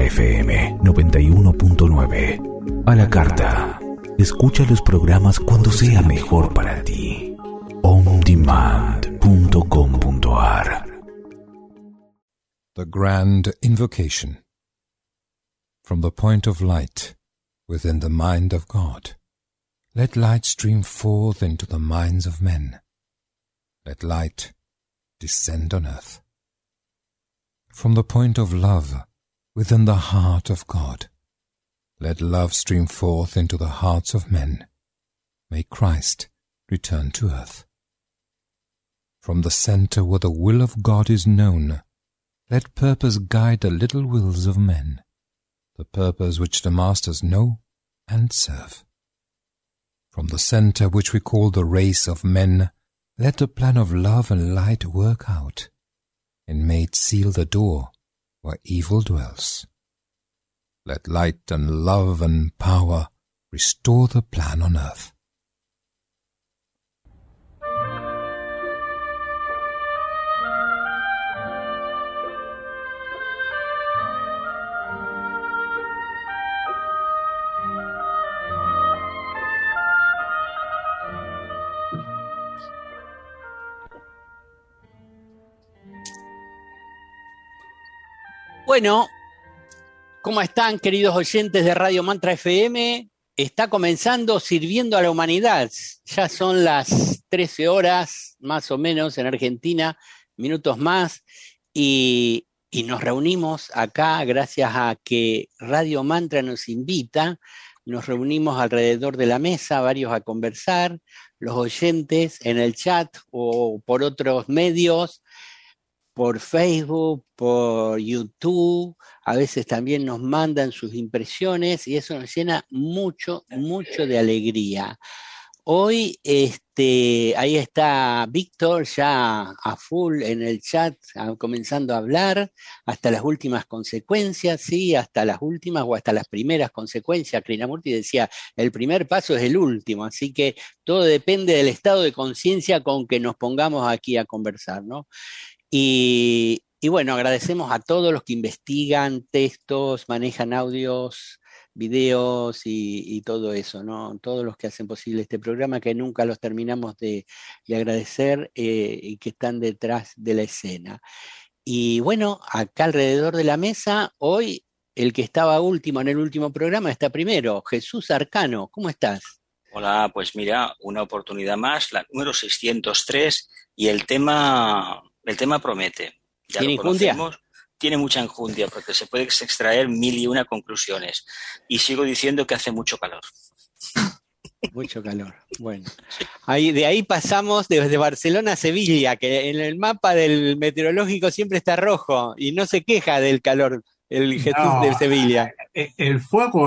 Mantra FM 91.9. A la carta. Escucha los programas cuando sea mejor para ti. ondemand.com.ar. The Grand Invocation. From the point of light within the mind of God, let light stream forth into the minds of men. Let light descend on earth. From the point of love within the heart of God, let love stream forth into the hearts of men. May Christ return to earth. From the center where the will of God is known, let purpose guide the little wills of men, the purpose which the masters know and serve. From the center which we call the race of men, let the plan of love and light work out, and may it seal the door where evil dwells. Let light and love and power restore the plan on earth. Bueno, ¿cómo están, queridos oyentes de Radio Mantra FM? Está comenzando Sirviendo a la Humanidad. Ya son las 13 horas, más o menos, en Argentina, minutos más, y nos reunimos acá gracias a que Radio Mantra nos invita. Nos reunimos alrededor de la mesa, varios a conversar, los oyentes en el chat o por otros medios, por Facebook, por YouTube, a veces también nos mandan sus impresiones y eso nos llena mucho, mucho de alegría. Hoy ahí está Víctor ya a full en el chat, comenzando a hablar hasta las últimas consecuencias, sí, hasta las últimas o hasta las primeras consecuencias. Krishnamurti decía, el primer paso es el último, así que todo depende del estado de conciencia con que nos pongamos aquí a conversar, ¿no? Y bueno, agradecemos a todos los que investigan textos, manejan audios, videos y todo eso, ¿no? Todos los que hacen posible este programa, que nunca los terminamos de agradecer y que están detrás de la escena. Y bueno, acá alrededor de la mesa, hoy el que estaba último en el último programa está primero, Jesús Arcano. ¿Cómo estás? Hola, pues mira, una oportunidad más, la número 603, y el tema promete. Ya ¿Tiene lo conocemos, enjundia? tiene mucha enjundia porque se puede extraer 1001 conclusiones. Y sigo diciendo que hace mucho calor. Mucho calor. Bueno, de ahí pasamos desde Barcelona a Sevilla, que en el mapa del meteorológico siempre está rojo y no se queja del calor. El Jesús de Sevilla. El fuego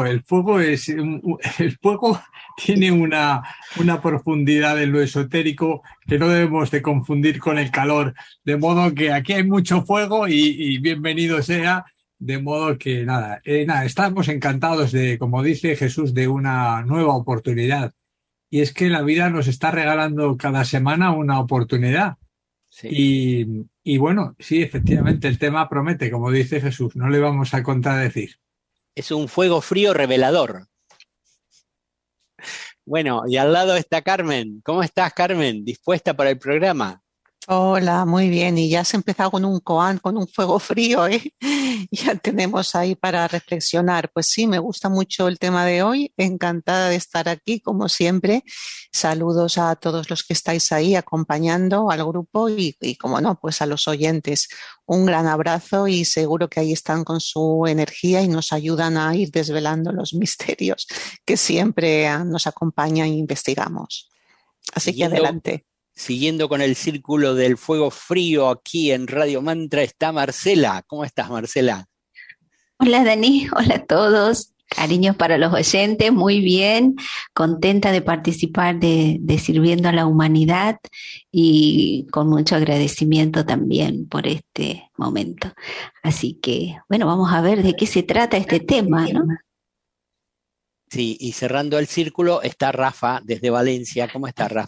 tiene una profundidad en lo esotérico que no debemos de confundir con el calor, de modo que aquí hay mucho fuego y bienvenido sea, de modo que nada, estamos encantados de, como dice Jesús, de una nueva oportunidad, y es que la vida nos está regalando cada semana una oportunidad. Sí. Y bueno, sí, efectivamente, el tema promete, como dice Jesús, no le vamos a contradecir. Es un fuego frío revelador. Bueno, y al lado está Carmen. ¿Cómo estás, Carmen? ¿Dispuesta para el programa? Hola, muy bien. Y ya has empezado con un koan, con un fuego frío, ¿eh? Ya tenemos ahí para reflexionar. Pues sí, me gusta mucho el tema de hoy. Encantada de estar aquí, como siempre. Saludos a todos los que estáis ahí acompañando al grupo y como no, pues a los oyentes. Un gran abrazo y seguro que ahí están con su energía y nos ayudan a ir desvelando los misterios que siempre nos acompañan e investigamos. Así que adelante. Siguiendo con el círculo del fuego frío aquí en Radio Mantra está Marcela. ¿Cómo estás, Marcela? Hola, Dani. Hola a todos. Cariños para los oyentes. Muy bien. Contenta de participar de Sirviendo a la Humanidad y con mucho agradecimiento también por este momento. Así que, bueno, vamos a ver de qué se trata este tema, ¿no? Sí, y cerrando el círculo está Rafa desde Valencia. ¿Cómo está, Rafa?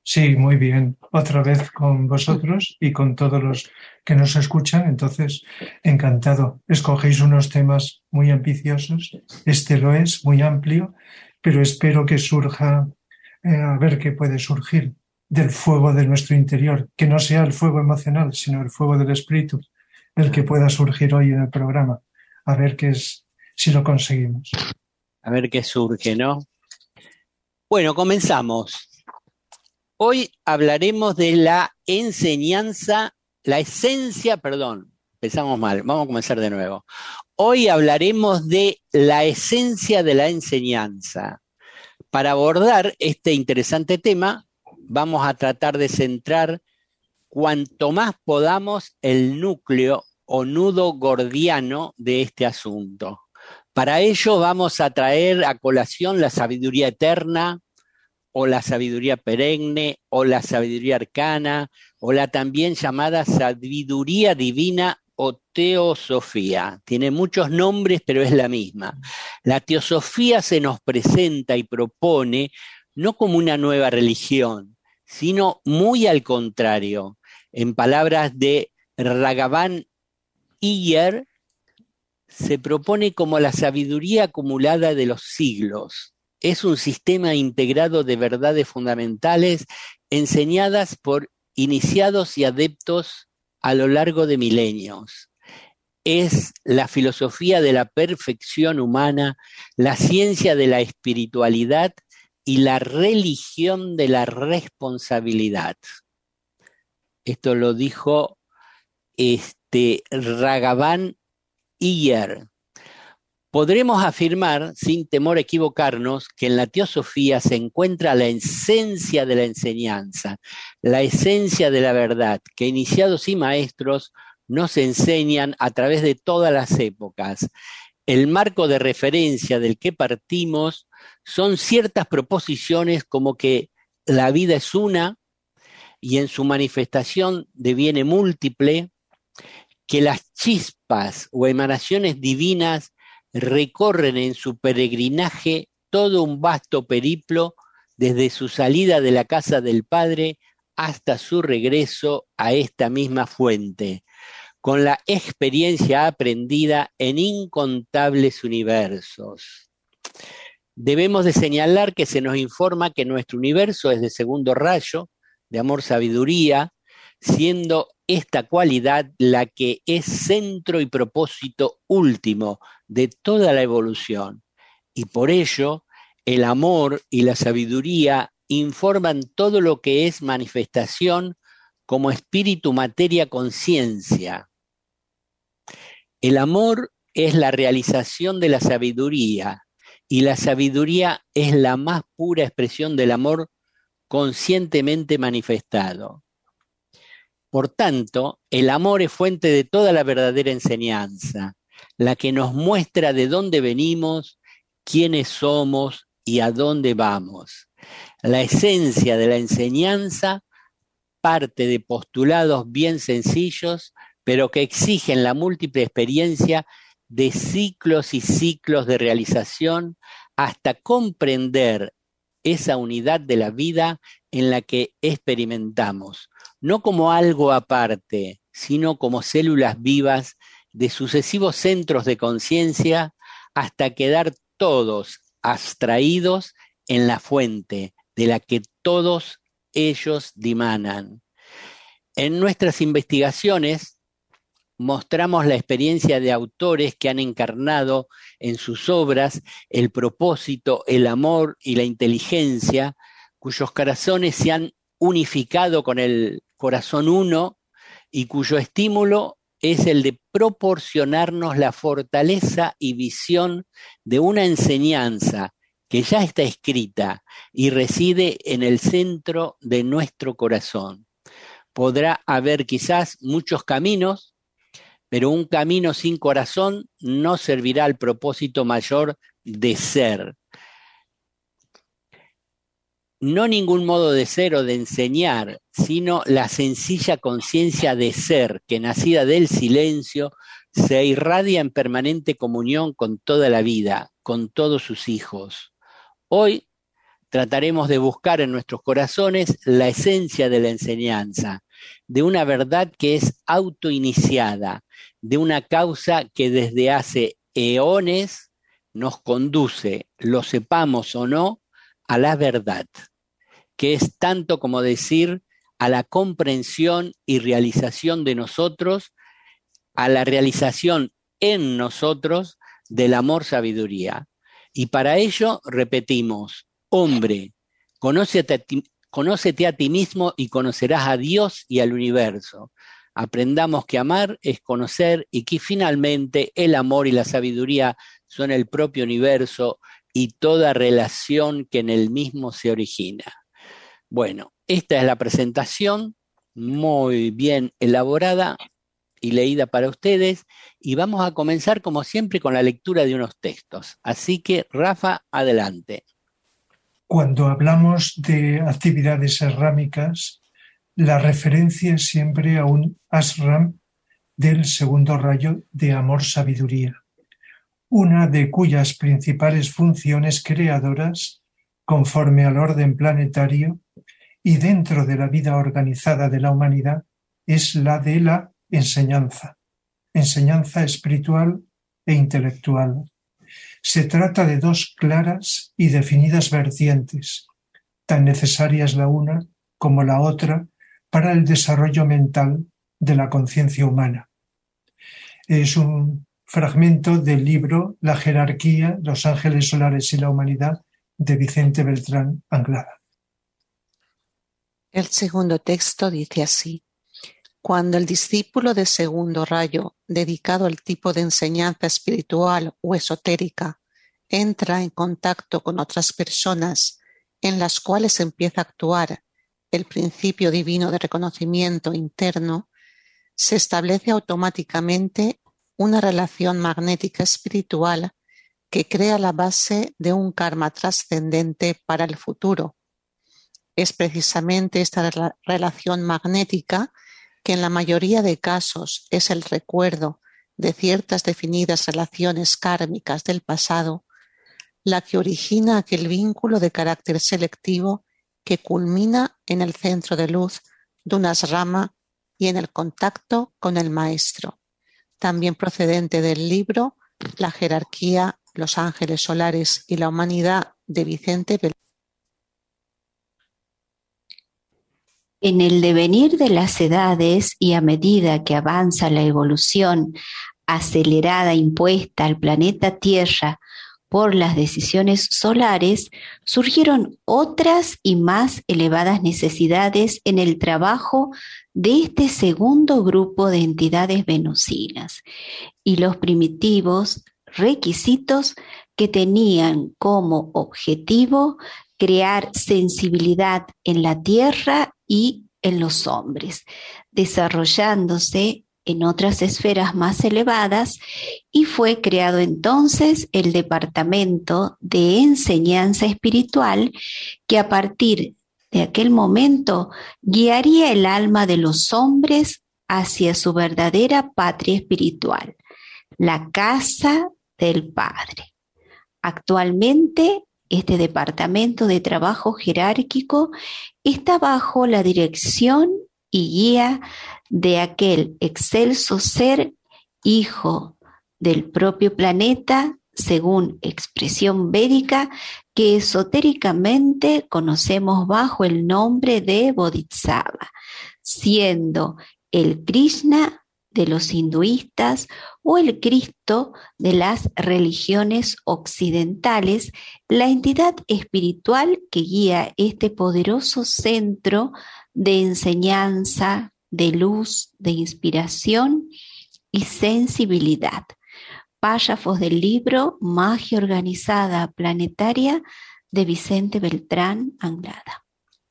Sí, muy bien. Otra vez con vosotros y con todos los que nos escuchan. Entonces, encantado. Escogéis unos temas muy ambiciosos. Este lo es, muy amplio, pero espero que surja, a ver qué puede surgir del fuego de nuestro interior, que no sea el fuego emocional, sino el fuego del espíritu, el que pueda surgir hoy en el programa. A ver qué es, si lo conseguimos. A ver qué surge, ¿no? Bueno, comenzamos. Hoy hablaremos de la enseñanza, la esencia, perdón, empezamos mal, vamos a comenzar de nuevo. Hoy hablaremos de la esencia de la enseñanza. Para abordar este interesante tema, vamos a tratar de centrar cuanto más podamos el núcleo o nudo gordiano de este asunto. Para ello vamos a traer a colación la sabiduría eterna, o la sabiduría perenne, o la sabiduría arcana, o la también llamada sabiduría divina o teosofía. Tiene muchos nombres, pero es la misma. La teosofía se nos presenta y propone no como una nueva religión, sino muy al contrario. En palabras de Ragavan Iyer, se propone como la sabiduría acumulada de los siglos. Es un sistema integrado de verdades fundamentales enseñadas por iniciados y adeptos a lo largo de milenios. Es la filosofía de la perfección humana, la ciencia de la espiritualidad y la religión de la responsabilidad. Esto lo dijo Ragavan Iyer. Podremos afirmar, sin temor a equivocarnos, que en la teosofía se encuentra la esencia de la enseñanza, la esencia de la verdad, que iniciados y maestros nos enseñan a través de todas las épocas. El marco de referencia del que partimos son ciertas proposiciones como que la vida es una y en su manifestación deviene múltiple, que las chispas o emanaciones divinas recorren en su peregrinaje todo un vasto periplo desde su salida de la casa del Padre hasta su regreso a esta misma fuente, con la experiencia aprendida en incontables universos. Debemos de señalar que se nos informa que nuestro universo es de segundo rayo, de amor-sabiduría, siendo esta cualidad la que es centro y propósito último de toda la evolución. Y por ello, el amor y la sabiduría informan todo lo que es manifestación como espíritu, materia, conciencia. El amor es la realización de la sabiduría, y la sabiduría es la más pura expresión del amor conscientemente manifestado. Por tanto, el amor es fuente de toda la verdadera enseñanza, la que nos muestra de dónde venimos, quiénes somos y a dónde vamos. La esencia de la enseñanza parte de postulados bien sencillos, pero que exigen la múltiple experiencia de ciclos y ciclos de realización hasta comprender esa unidad de la vida en la que experimentamos, no como algo aparte, sino como células vivas de sucesivos centros de conciencia hasta quedar todos abstraídos en la fuente de la que todos ellos dimanan. En nuestras investigaciones mostramos la experiencia de autores que han encarnado en sus obras el propósito, el amor y la inteligencia, cuyos corazones se han unificado con el corazón uno y cuyo estímulo es el de proporcionarnos la fortaleza y visión de una enseñanza que ya está escrita y reside en el centro de nuestro corazón. Podrá haber quizás muchos caminos, pero un camino sin corazón no servirá al propósito mayor de ser. No ningún modo de ser o de enseñar, sino la sencilla conciencia de ser que, nacida del silencio, se irradia en permanente comunión con toda la vida, con todos sus hijos. Hoy trataremos de buscar en nuestros corazones la esencia de la enseñanza, de una verdad que es autoiniciada, de una causa que desde hace eones nos conduce, lo sepamos o no, a la verdad, que es tanto como decir a la comprensión y realización de nosotros, a la realización en nosotros del amor-sabiduría. Y para ello repetimos: hombre, conócete a ti mismo y conocerás a Dios y al universo. Aprendamos que amar es conocer y que finalmente el amor y la sabiduría son el propio universo y toda relación que en el mismo se origina. Bueno, esta es la presentación muy bien elaborada y leída para ustedes, y vamos a comenzar como siempre con la lectura de unos textos. Así que, Rafa, adelante. Cuando hablamos de actividades errámicas, la referencia es siempre a un ashram del segundo rayo de amor-sabiduría, una de cuyas principales funciones creadoras, conforme al orden planetario y dentro de la vida organizada de la humanidad, es la de la enseñanza espiritual e intelectual. Se trata de dos claras y definidas vertientes, tan necesarias la una como la otra para el desarrollo mental de la conciencia humana. Es un fragmento del libro La jerarquía, los ángeles solares y la humanidad, de Vicente Beltrán Anglada. El segundo texto dice así: cuando el discípulo de segundo rayo, dedicado al tipo de enseñanza espiritual o esotérica, entra en contacto con otras personas en las cuales empieza a actuar el principio divino de reconocimiento interno, se establece automáticamente una relación magnética espiritual que crea la base de un karma trascendente para el futuro. Es precisamente esta relación magnética, que en la mayoría de casos es el recuerdo de ciertas definidas relaciones kármicas del pasado, la que origina aquel vínculo de carácter selectivo que culmina en el centro de luz de una rama y en el contacto con el maestro, también procedente del libro La jerarquía, los ángeles solares y la humanidad, de Vicente Beltrán. En el devenir de las edades y a medida que avanza la evolución acelerada impuesta al planeta Tierra por las decisiones solares, surgieron otras y más elevadas necesidades en el trabajo de este segundo grupo de entidades venusinas y los primitivos requisitos que tenían como objetivo crear sensibilidad en la tierra y en los hombres, desarrollándose en otras esferas más elevadas, y fue creado entonces el Departamento de Enseñanza Espiritual, que a partir de aquel momento guiaría el alma de los hombres hacia su verdadera patria espiritual, la casa del Padre. Actualmente, este departamento de trabajo jerárquico está bajo la dirección y guía de aquel excelso ser, hijo del propio planeta, según expresión védica, que esotéricamente conocemos bajo el nombre de Bodhisattva, siendo el Krishna de los hinduistas o el Cristo de las religiones occidentales, la entidad espiritual que guía este poderoso centro de enseñanza, de luz, de inspiración y sensibilidad. Párrafos del libro Magia Organizada Planetaria, de Vicente Beltrán Anglada.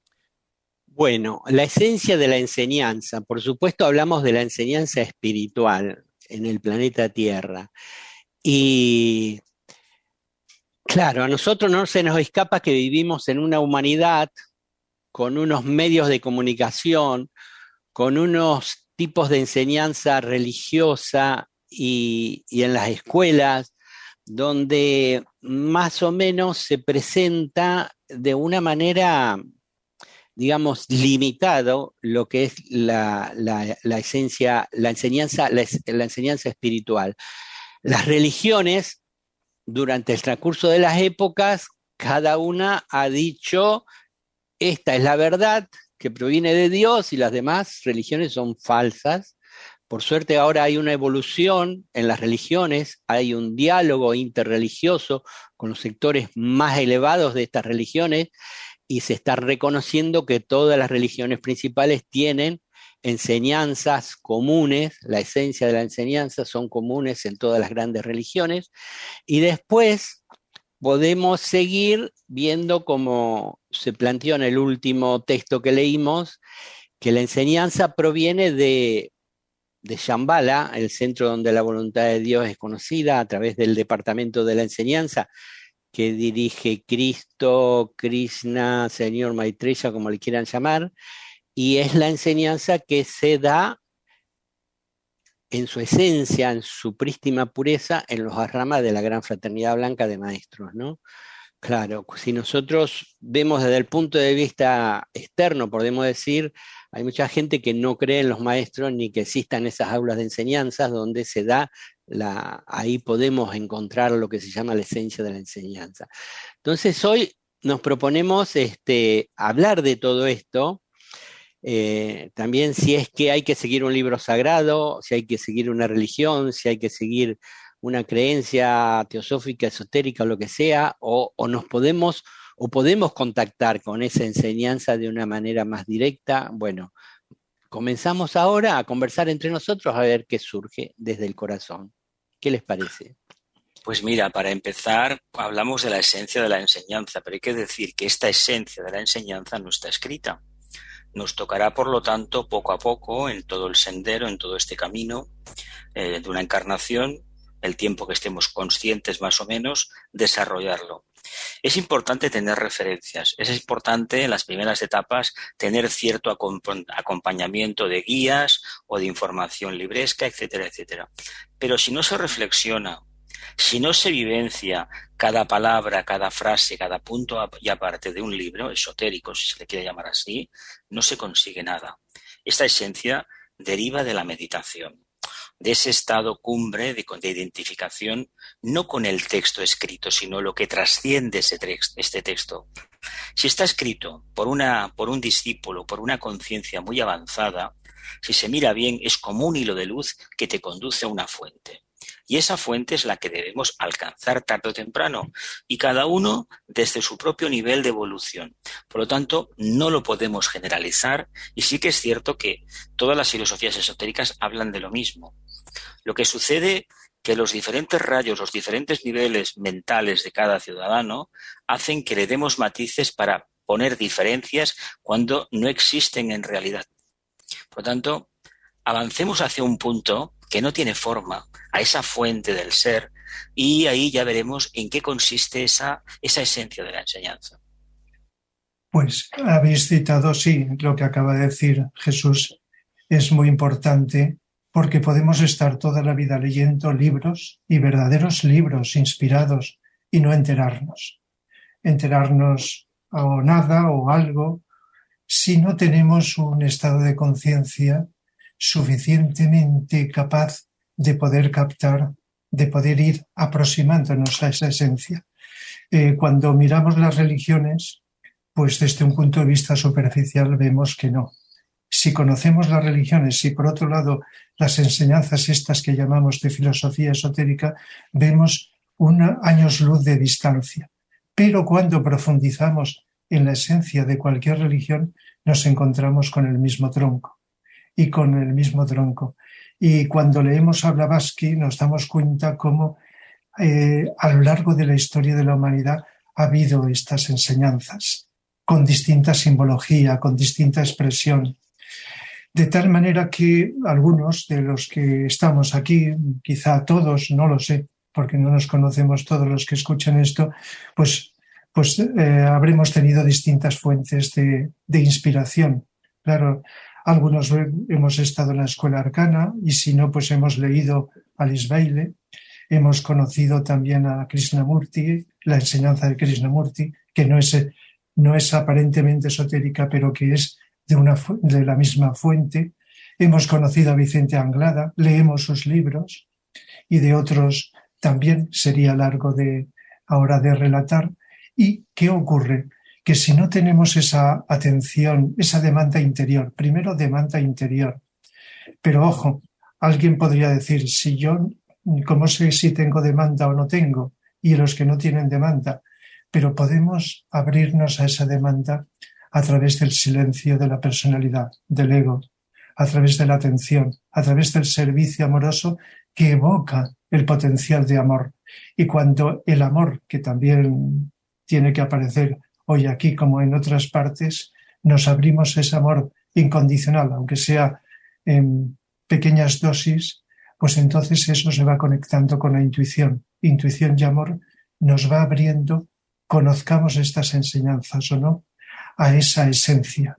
Bueno, la esencia de la enseñanza, por supuesto hablamos de la enseñanza espiritual en el planeta Tierra. Y claro, a nosotros no se nos escapa que vivimos en una humanidad con unos medios de comunicación, con unos tipos de enseñanza religiosa y en las escuelas, donde más o menos se presenta de una manera, digamos, limitado lo que es la enseñanza espiritual. Las religiones, durante el transcurso de las épocas, cada una ha dicho, esta es la verdad que proviene de Dios y las demás religiones son falsas. Por suerte ahora hay una evolución en las religiones, hay un diálogo interreligioso con los sectores más elevados de estas religiones y se está reconociendo que todas las religiones principales tienen enseñanzas comunes, la esencia de la enseñanza son comunes en todas las grandes religiones, y después podemos seguir viendo como se planteó en el último texto que leímos, que la enseñanza proviene de Shambhala, el centro donde la voluntad de Dios es conocida a través del departamento de la enseñanza que dirige Cristo, Krishna, Señor Maitreya, como le quieran llamar, y es la enseñanza que se da en su esencia, en su prístima pureza, en los ashramas de la Gran Fraternidad Blanca de Maestros, ¿no? Claro, si nosotros vemos desde el punto de vista externo, podemos decir, hay mucha gente que no cree en los maestros ni que existan esas aulas de enseñanzas donde se da ahí podemos encontrar lo que se llama la esencia de la enseñanza. Entonces hoy nos proponemos hablar de todo esto, también si es que hay que seguir un libro sagrado, si hay que seguir una religión, si hay que seguir una creencia teosófica, esotérica o lo que sea, o podemos contactar con esa enseñanza de una manera más directa. Bueno, comenzamos ahora a conversar entre nosotros a ver qué surge desde el corazón. ¿Qué les parece? Pues mira, para empezar, hablamos de la esencia de la enseñanza, pero hay que decir que esta esencia de la enseñanza no está escrita. Nos tocará, por lo tanto, poco a poco, en todo el sendero, en todo este camino de una encarnación, el tiempo que estemos conscientes más o menos, desarrollarlo. Es importante tener referencias, es importante en las primeras etapas tener cierto acompañamiento de guías o de información libresca, etcétera, etcétera. Pero si no se reflexiona, si no se vivencia cada palabra, cada frase, cada punto y aparte de un libro esotérico, si se le quiere llamar así, no se consigue nada. Esta esencia deriva de la meditación, de ese estado cumbre de identificación, no con el texto escrito, sino lo que trasciende este texto. Si está escrito por un discípulo, por una conciencia muy avanzada, si se mira bien, es como un hilo de luz que te conduce a una fuente. Y esa fuente es la que debemos alcanzar tarde o temprano, y cada uno desde su propio nivel de evolución. Por lo tanto, no lo podemos generalizar, y sí que es cierto que todas las filosofías esotéricas hablan de lo mismo. Lo que sucede que los diferentes rayos, los diferentes niveles mentales de cada ciudadano hacen que le demos matices para poner diferencias cuando no existen en realidad. Por lo tanto, avancemos hacia un punto que no tiene forma, a esa fuente del ser, y ahí ya veremos en qué consiste esa esencia de la enseñanza. Pues habéis citado, sí, lo que acaba de decir Jesús es muy importante, porque podemos estar toda la vida leyendo libros y verdaderos libros inspirados y no enterarnos o nada o algo, si no tenemos un estado de conciencia suficientemente capaz de poder captar, de poder ir aproximándonos a esa esencia. Cuando miramos las religiones, pues desde un punto de vista superficial vemos que no. Si conocemos las religiones y por otro lado las enseñanzas estas que llamamos de filosofía esotérica, vemos años luz de distancia. Pero cuando profundizamos en la esencia de cualquier religión, nos encontramos con el mismo tronco. Y cuando leemos a Blavatsky nos damos cuenta cómo a lo largo de la historia de la humanidad ha habido estas enseñanzas con distinta simbología, con distinta expresión. De tal manera que algunos de los que estamos aquí, quizá todos, no lo sé, porque no nos conocemos todos los que escuchan esto, pues habremos tenido distintas fuentes de inspiración. Claro, algunos hemos estado en la escuela arcana y si no, pues hemos leído Alice Bailey. hemos conocido también a Krishnamurti, la enseñanza de Krishnamurti, que no es aparentemente esotérica, pero que es de la misma fuente. Hemos conocido a Vicente Anglada, leemos sus libros, y de otros también sería largo ahora de relatar. ¿Y qué ocurre? Que si no tenemos esa atención, esa demanda interior, primero demanda interior, pero ojo, alguien podría decir, ¿cómo sé si tengo demanda o no tengo? Y los que no tienen demanda, pero podemos abrirnos a esa demanda a través del silencio de la personalidad, del ego, a través de la atención, a través del servicio amoroso que evoca el potencial de amor. Y cuando el amor, que también tiene que aparecer hoy aquí como en otras partes, nos abrimos a ese amor incondicional, aunque sea en pequeñas dosis, pues entonces eso se va conectando con la intuición. Intuición y amor nos va abriendo, conozcamos estas enseñanzas o no, a esa esencia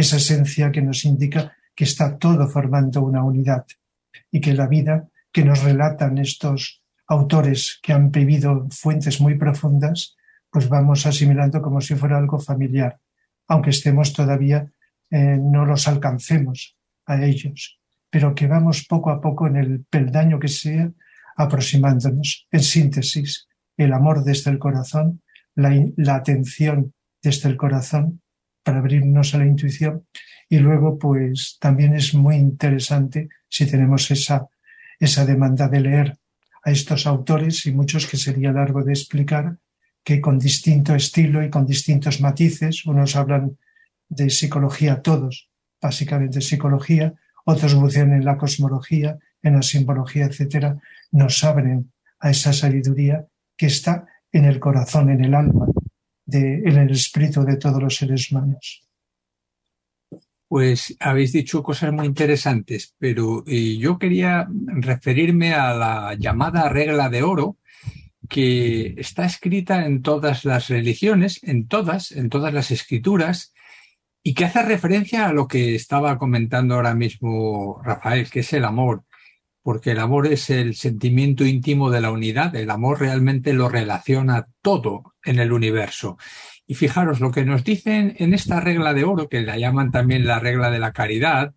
que nos indica que está todo formando una unidad y que la vida que nos relatan estos autores que han vivido fuentes muy profundas, pues vamos asimilando como si fuera algo familiar, aunque estemos todavía, no los alcancemos a ellos, pero que vamos poco a poco en el peldaño que sea aproximándonos. En síntesis, el amor desde el corazón, la atención desde el corazón para abrirnos a la intuición, y luego pues también es muy interesante si tenemos esa demanda de leer a estos autores, y muchos que sería largo de explicar, que con distinto estilo y con distintos matices, unos hablan de psicología, todos básicamente psicología, otros bucean en la cosmología, en la simbología, etcétera, nos abren a esa sabiduría que está en el corazón, en el alma, en el espíritu de todos los seres humanos. Pues habéis dicho cosas muy interesantes, pero yo quería referirme a la llamada regla de oro, que está escrita en todas las religiones, en todas las escrituras, y que hace referencia a lo que estaba comentando ahora mismo Rafael, que es el amor, porque el amor es el sentimiento íntimo de la unidad, el amor realmente lo relaciona todo en el universo. Y fijaros, lo que nos dicen en esta regla de oro, que la llaman también la regla de la caridad,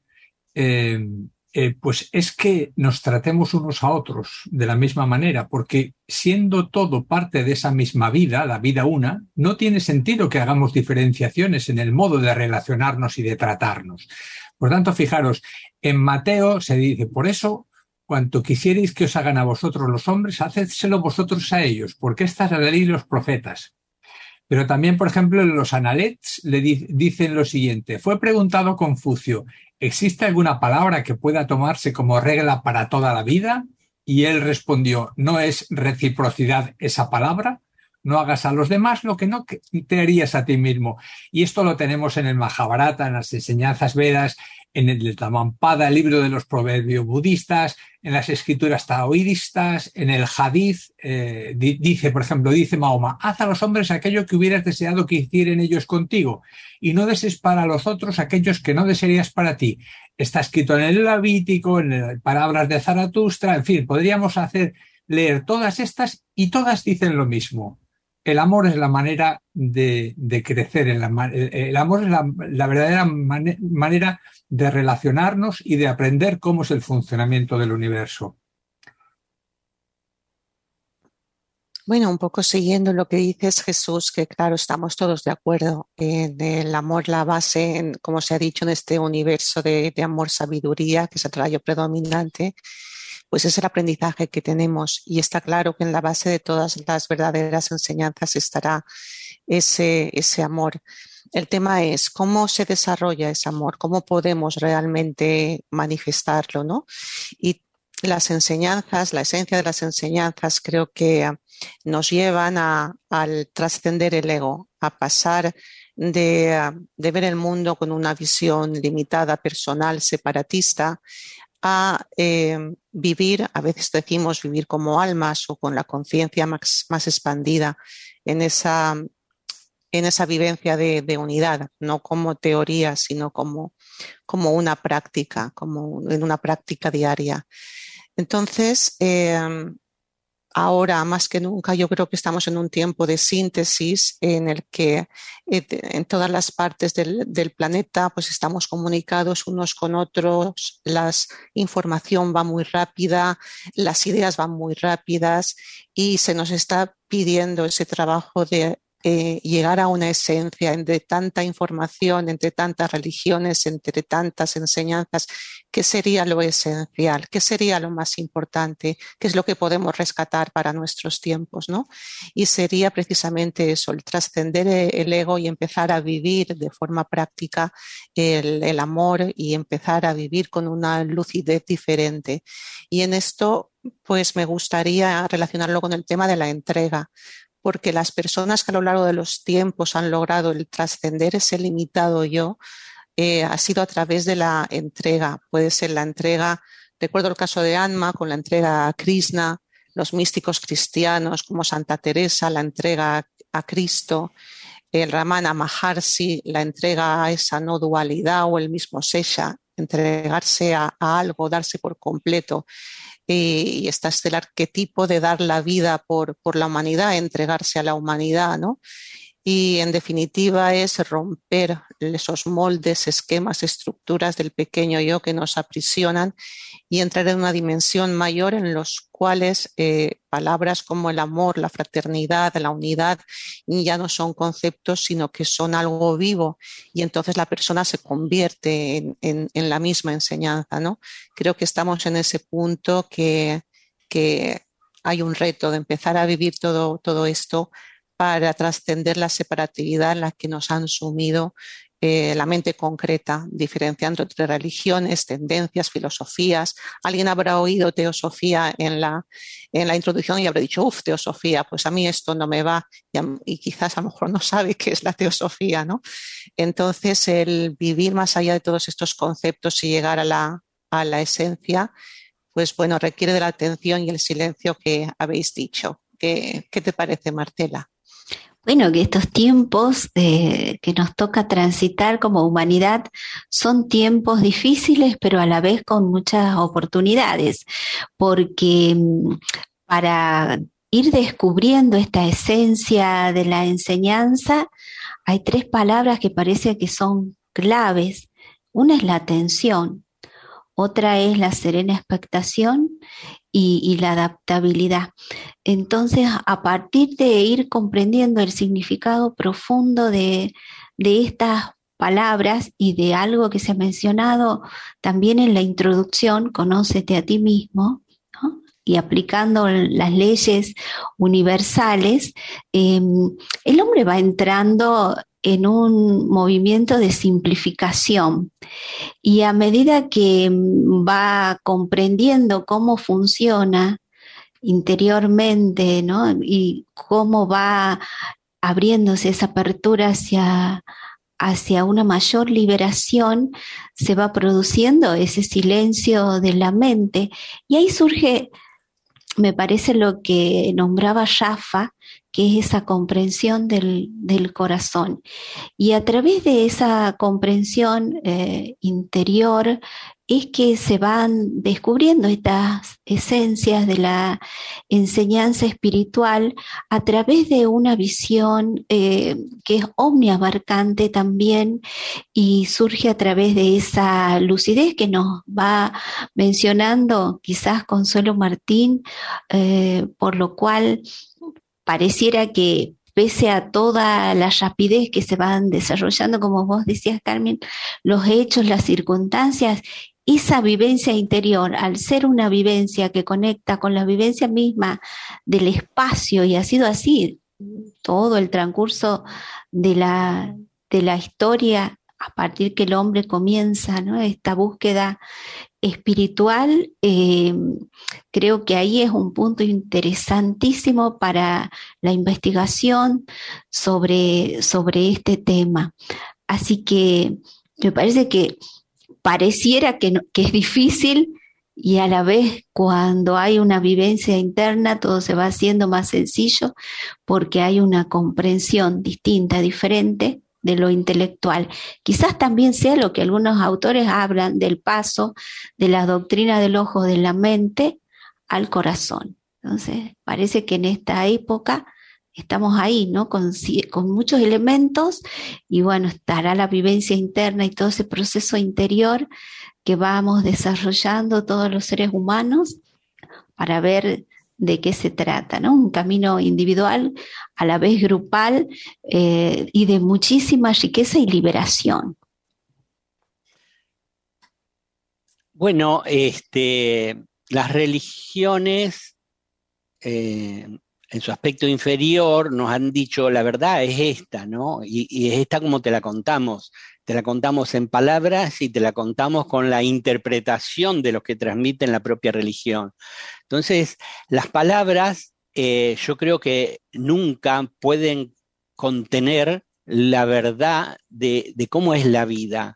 pues es que nos tratemos unos a otros de la misma manera, porque siendo todo parte de esa misma vida, la vida una, no tiene sentido que hagamos diferenciaciones en el modo de relacionarnos y de tratarnos. Por tanto, fijaros, en Mateo se dice, por eso, cuanto quisierais que os hagan a vosotros los hombres, hacedselo vosotros a ellos, porque esta es la ley y los profetas. Pero también, por ejemplo, en los Analects le dicen lo siguiente. Fue preguntado Confucio, ¿existe alguna palabra que pueda tomarse como regla para toda la vida? Y él respondió, ¿no es reciprocidad esa palabra? No hagas a los demás lo que no te harías a ti mismo. Y esto lo tenemos en el Mahabharata, en las enseñanzas Vedas, en el Dhammapada, el libro de los proverbios budistas, en las escrituras taoístas, en el Hadith, dice, por ejemplo, dice Mahoma, haz a los hombres aquello que hubieras deseado que hicieran ellos contigo, y no desees para los otros aquellos que no desearías para ti. Está escrito en el Levítico, en las palabras de Zaratustra, en fin, podríamos leer todas estas y todas dicen lo mismo. El amor es la manera de crecer, el amor es la verdadera manera de relacionarnos y de aprender cómo es el funcionamiento del universo. Bueno, un poco siguiendo lo que dices, Jesús, que claro, estamos todos de acuerdo en el amor, la base, como se ha dicho, en este universo de amor-sabiduría, que es el rayo predominante, pues es el aprendizaje que tenemos, y está claro que en la base de todas las verdaderas enseñanzas estará ese amor. El tema es cómo se desarrolla ese amor, cómo podemos realmente manifestarlo, ¿no? Y las enseñanzas, la esencia de las enseñanzas creo que nos llevan al trascender el ego, a pasar de ver el mundo con una visión limitada, personal, separatista, a vivir, a veces decimos vivir como almas o con la conciencia más expandida en esa vivencia de unidad, no como teoría, sino como una práctica, como en una práctica diaria. Entonces, ahora más que nunca yo creo que estamos en un tiempo de síntesis en el que en todas las partes del planeta pues estamos comunicados unos con otros, la información va muy rápida, las ideas van muy rápidas y se nos está pidiendo ese trabajo de llegar a una esencia entre tanta información, entre tantas religiones, entre tantas enseñanzas. ¿Qué sería lo esencial? ¿Qué sería lo más importante? ¿Qué es lo que podemos rescatar para nuestros tiempos, ¿no? Y sería precisamente eso, el trascender el ego y empezar a vivir de forma práctica el amor y empezar a vivir con una lucidez diferente. Y en esto, pues me gustaría relacionarlo con el tema de la entrega, porque las personas que a lo largo de los tiempos han logrado el trascender ese limitado yo, ha sido a través de la entrega. Puede ser la entrega, recuerdo el caso de Anma con la entrega a Krishna, los místicos cristianos como Santa Teresa, la entrega a Cristo, el Ramana Maharshi, la entrega a esa no dualidad, o el mismo Sesha, entregarse a algo, darse por completo. Y está el arquetipo de dar la vida por la humanidad, entregarse a la humanidad, ¿no? Y en definitiva es romper esos moldes, esquemas, estructuras del pequeño yo que nos aprisionan y entrar en una dimensión mayor en los cuales palabras como el amor, la fraternidad, la unidad ya no son conceptos, sino que son algo vivo, y entonces la persona se convierte en la misma enseñanza, ¿no? Creo que estamos en ese punto que hay un reto de empezar a vivir todo esto para trascender la separatividad en la que nos han sumido la mente concreta, diferenciando entre religiones, tendencias, filosofías. Alguien habrá oído teosofía en la introducción y habrá dicho, teosofía, pues a mí esto no me va, y quizás a lo mejor no sabe qué es la teosofía, ¿no? Entonces, el vivir más allá de todos estos conceptos y llegar a la esencia, pues bueno, requiere de la atención y el silencio que habéis dicho. ¿Qué te parece, Martela? Bueno, que estos tiempos que nos toca transitar como humanidad son tiempos difíciles, pero a la vez con muchas oportunidades, porque para ir descubriendo esta esencia de la enseñanza, hay 3 palabras que parece que son claves. Una es la atención, otra es la serena expectación y la adaptabilidad. Entonces, a partir de ir comprendiendo el significado profundo de estas palabras y de algo que se ha mencionado también en la introducción, conócete a ti mismo, ¿no? Y aplicando las leyes universales, el hombre va entrando en un movimiento de simplificación. Y a medida que va comprendiendo cómo funciona interiormente, ¿no? Y cómo va abriéndose esa apertura hacia una mayor liberación, se va produciendo ese silencio de la mente. Y ahí surge, me parece, lo que nombraba Jaffa, que es esa comprensión del corazón. Y a través de esa comprensión interior es que se van descubriendo estas esencias de la enseñanza espiritual a través de una visión que es omniabarcante también, y surge a través de esa lucidez que nos va mencionando quizás Consuelo Martín, por lo cual pareciera que pese a toda la rapidez que se van desarrollando, como vos decías, Carmen, los hechos, las circunstancias, esa vivencia interior, al ser una vivencia que conecta con la vivencia misma del espacio, y ha sido así todo el transcurso de la historia, a partir que el hombre comienza, ¿no?, esta búsqueda espiritual, creo que ahí es un punto interesantísimo para la investigación sobre este tema. Así que me parece que pareciera que es difícil, y a la vez cuando hay una vivencia interna todo se va haciendo más sencillo, porque hay una comprensión distinta, diferente de lo intelectual. Quizás también sea lo que algunos autores hablan del paso de la doctrina del ojo de la mente al corazón, Entonces, parece que en esta época estamos ahí, ¿no? Con muchos elementos, y bueno, estará la vivencia interna y todo ese proceso interior que vamos desarrollando todos los seres humanos para ver de qué se trata, ¿no? Un camino individual, a la vez grupal, y de muchísima riqueza y liberación. Bueno, las religiones en su aspecto inferior nos han dicho la verdad es esta, ¿no? Y es esta como te la contamos. Te la contamos en palabras y te la contamos con la interpretación de lo que transmiten la propia religión. Entonces, las palabras yo creo que nunca pueden contener la verdad de cómo es la vida.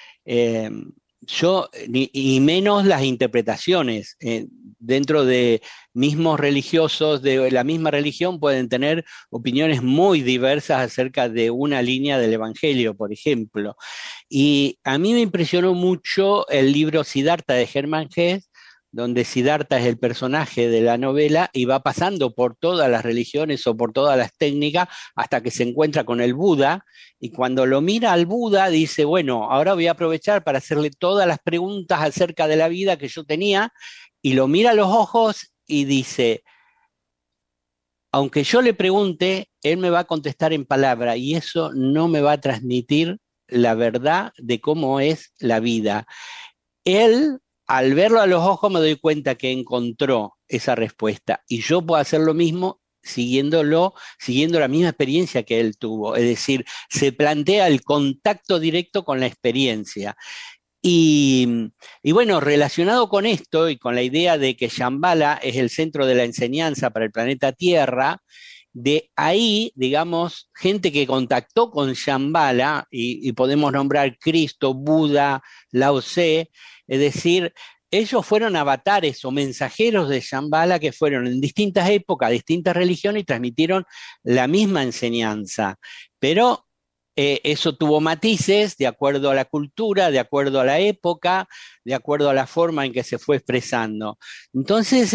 Y menos las interpretaciones. Dentro de mismos religiosos de la misma religión pueden tener opiniones muy diversas acerca de una línea del Evangelio, por ejemplo. Y a mí me impresionó mucho el libro Siddhartha de Hermann Hesse, donde Siddhartha es el personaje de la novela y va pasando por todas las religiones o por todas las técnicas hasta que se encuentra con el Buda, y cuando lo mira al Buda dice, bueno, ahora voy a aprovechar para hacerle todas las preguntas acerca de la vida que yo tenía, y lo mira a los ojos y dice, aunque yo le pregunte, él me va a contestar en palabra y eso no me va a transmitir la verdad de cómo es la vida. Él, al verlo a los ojos, me doy cuenta que encontró esa respuesta y yo puedo hacer lo mismo siguiendo la misma experiencia que él tuvo. Es decir, se plantea el contacto directo con la experiencia. Y bueno, relacionado con esto y con la idea de que Shambhala es el centro de la enseñanza para el planeta Tierra, de ahí, digamos, gente que contactó con Shambhala, y podemos nombrar Cristo, Buda, Lao Tse, es decir, ellos fueron avatares o mensajeros de Shambhala que fueron en distintas épocas, distintas religiones y transmitieron la misma enseñanza. Pero eso tuvo matices de acuerdo a la cultura, de acuerdo a la época, de acuerdo a la forma en que se fue expresando. Entonces,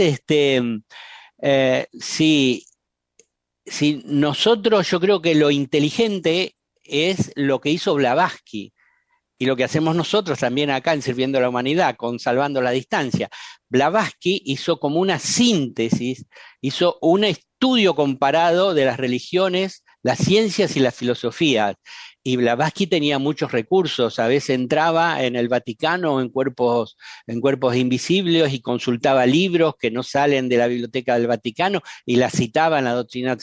si nosotros, yo creo que lo inteligente es lo que hizo Blavatsky y lo que hacemos nosotros también acá en Sirviendo a la Humanidad, con Salvando la Distancia. Blavatsky hizo como una síntesis, hizo un estudio comparado de las religiones, las ciencias y las filosofías. Y Blavatsky tenía muchos recursos, a veces entraba en el Vaticano en cuerpos invisibles y consultaba libros que no salen de la biblioteca del Vaticano y la citaba en la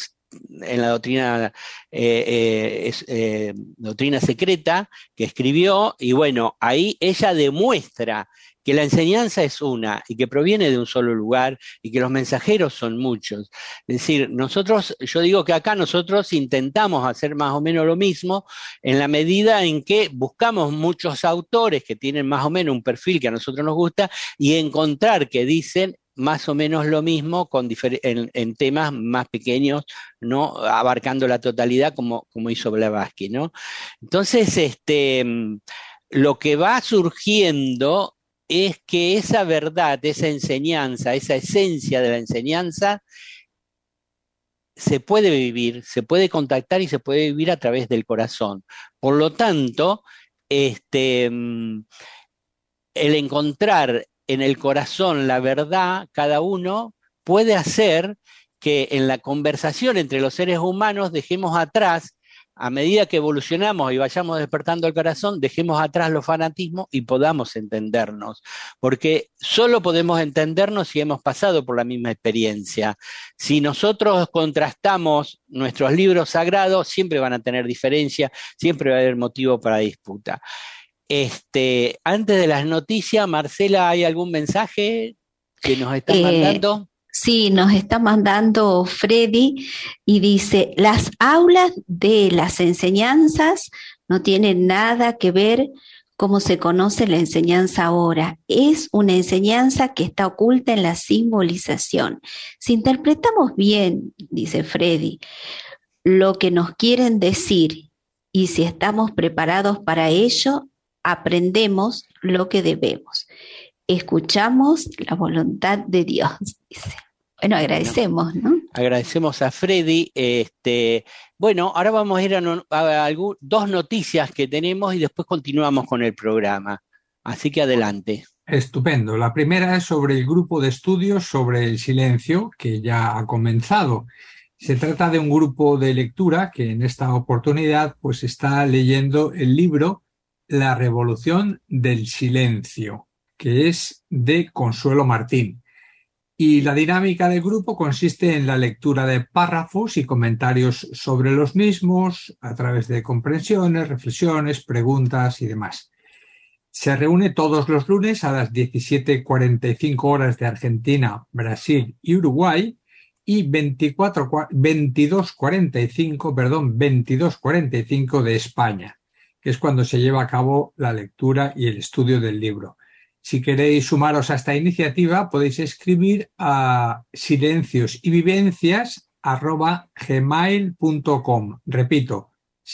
doctrina secreta que escribió, y bueno, ahí ella demuestra que la enseñanza es una y que proviene de un solo lugar y que los mensajeros son muchos. Es decir, yo digo que acá nosotros intentamos hacer más o menos lo mismo en la medida en que buscamos muchos autores que tienen más o menos un perfil que a nosotros nos gusta y encontrar que dicen más o menos lo mismo en temas más pequeños, no abarcando la totalidad como hizo Blavatsky, ¿no? Entonces, lo que va surgiendo es que esa verdad, esa enseñanza, esa esencia de la enseñanza se puede vivir, se puede contactar y se puede vivir a través del corazón. Por lo tanto, el encontrar en el corazón la verdad, cada uno puede hacer que en la conversación entre los seres humanos dejemos atrás, a medida que evolucionamos y vayamos despertando el corazón, dejemos atrás los fanatismos y podamos entendernos, porque solo podemos entendernos si hemos pasado por la misma experiencia. Si nosotros contrastamos nuestros libros sagrados, siempre van a tener diferencia, siempre va a haber motivo para disputa. Antes de las noticias, Marcela, ¿hay algún mensaje que nos están mandando? Sí, nos está mandando Freddy y dice, las aulas de las enseñanzas no tienen nada que ver cómo se conoce la enseñanza ahora. Es una enseñanza que está oculta en la simbolización. Si interpretamos bien, dice Freddy, lo que nos quieren decir y si estamos preparados para ello, aprendemos lo que debemos. Escuchamos la voluntad de Dios, dice. Bueno, agradecemos, ¿no? Agradecemos a Freddy. Bueno, ahora vamos a ir a dos noticias que tenemos y después continuamos con el programa. Así que adelante. Estupendo. La primera es sobre el grupo de estudios sobre el silencio, que ya ha comenzado. Se trata de un grupo de lectura que en esta oportunidad pues está leyendo el libro La Revolución del Silencio, que es de Consuelo Martín. Y la dinámica del grupo consiste en la lectura de párrafos y comentarios sobre los mismos a través de comprensiones, reflexiones, preguntas y demás. Se reúne todos los lunes a las 17:45 horas de Argentina, Brasil y Uruguay y 22:45 de España, que es cuando se lleva a cabo la lectura y el estudio del libro. Si queréis sumaros a esta iniciativa, podéis escribir a silenciosyvivencias@gmail.com. Repito,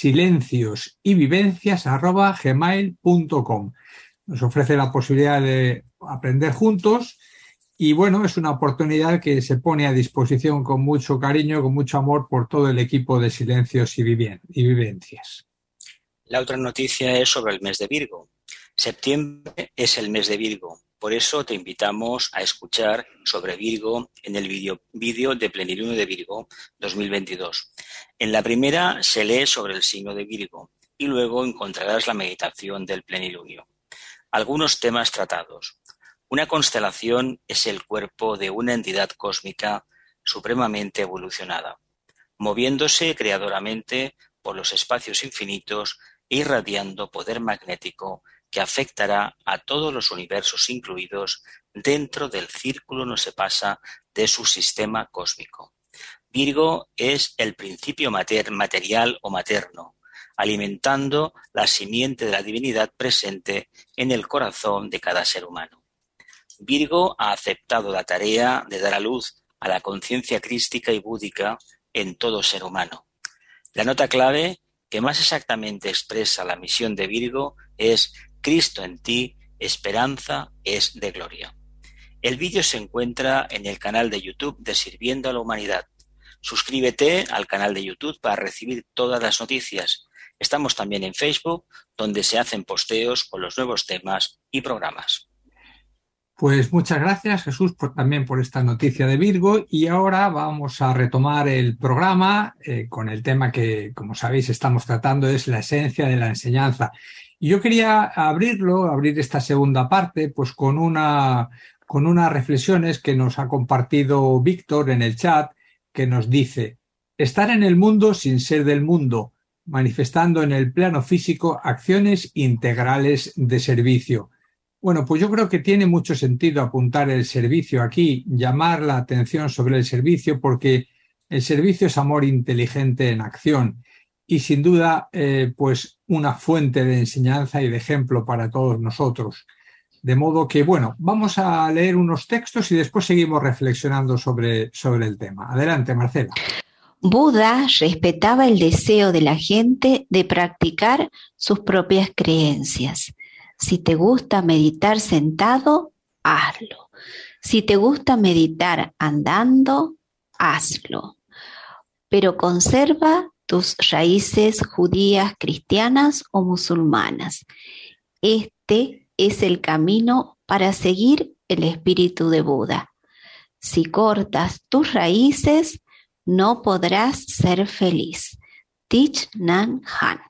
silenciosyvivencias@gmail.com. Nos ofrece la posibilidad de aprender juntos y bueno, es una oportunidad que se pone a disposición con mucho cariño, con mucho amor por todo el equipo de Silencios y Vivencias. La otra noticia es sobre el mes de Virgo. Septiembre es el mes de Virgo, por eso te invitamos a escuchar sobre Virgo en el vídeo de Plenilunio de Virgo 2022. En la primera se lee sobre el signo de Virgo y luego encontrarás la meditación del plenilunio. Algunos temas tratados. Una constelación es el cuerpo de una entidad cósmica supremamente evolucionada, moviéndose creadoramente por los espacios infinitos e irradiando poder magnético que afectará a todos los universos incluidos dentro del círculo no se pasa de su sistema cósmico. Virgo es el principio material o materno, alimentando la simiente de la divinidad presente en el corazón de cada ser humano. Virgo ha aceptado la tarea de dar a luz a la conciencia crística y búdica en todo ser humano. La nota clave que más exactamente expresa la misión de Virgo es Cristo en ti, esperanza es de gloria. El vídeo se encuentra en el canal de YouTube de Sirviendo a la Humanidad. Suscríbete al canal de YouTube para recibir todas las noticias. Estamos también en Facebook, donde se hacen posteos con los nuevos temas y programas. Pues muchas gracias, Jesús, también por esta noticia de Virgo. Y ahora vamos a retomar el programa con el tema que, como sabéis, estamos tratando, es la esencia de la enseñanza. Y yo quería abrir esta segunda parte, pues con unas reflexiones que nos ha compartido Víctor en el chat, que nos dice: estar en el mundo sin ser del mundo, manifestando en el plano físico acciones integrales de servicio. Bueno, pues yo creo que tiene mucho sentido apuntar el servicio aquí, llamar la atención sobre el servicio, porque el servicio es amor inteligente en acción y sin duda pues una fuente de enseñanza y de ejemplo para todos nosotros. De modo que, bueno, vamos a leer unos textos y después seguimos reflexionando sobre el tema. Adelante, Marcela. Buda respetaba el deseo de la gente de practicar sus propias creencias. Si te gusta meditar sentado, hazlo. Si te gusta meditar andando, hazlo. Pero conserva tus raíces judías, cristianas o musulmanas. Este es el camino para seguir el espíritu de Buda. Si cortas tus raíces, no podrás ser feliz. Thich Nhat Hanh.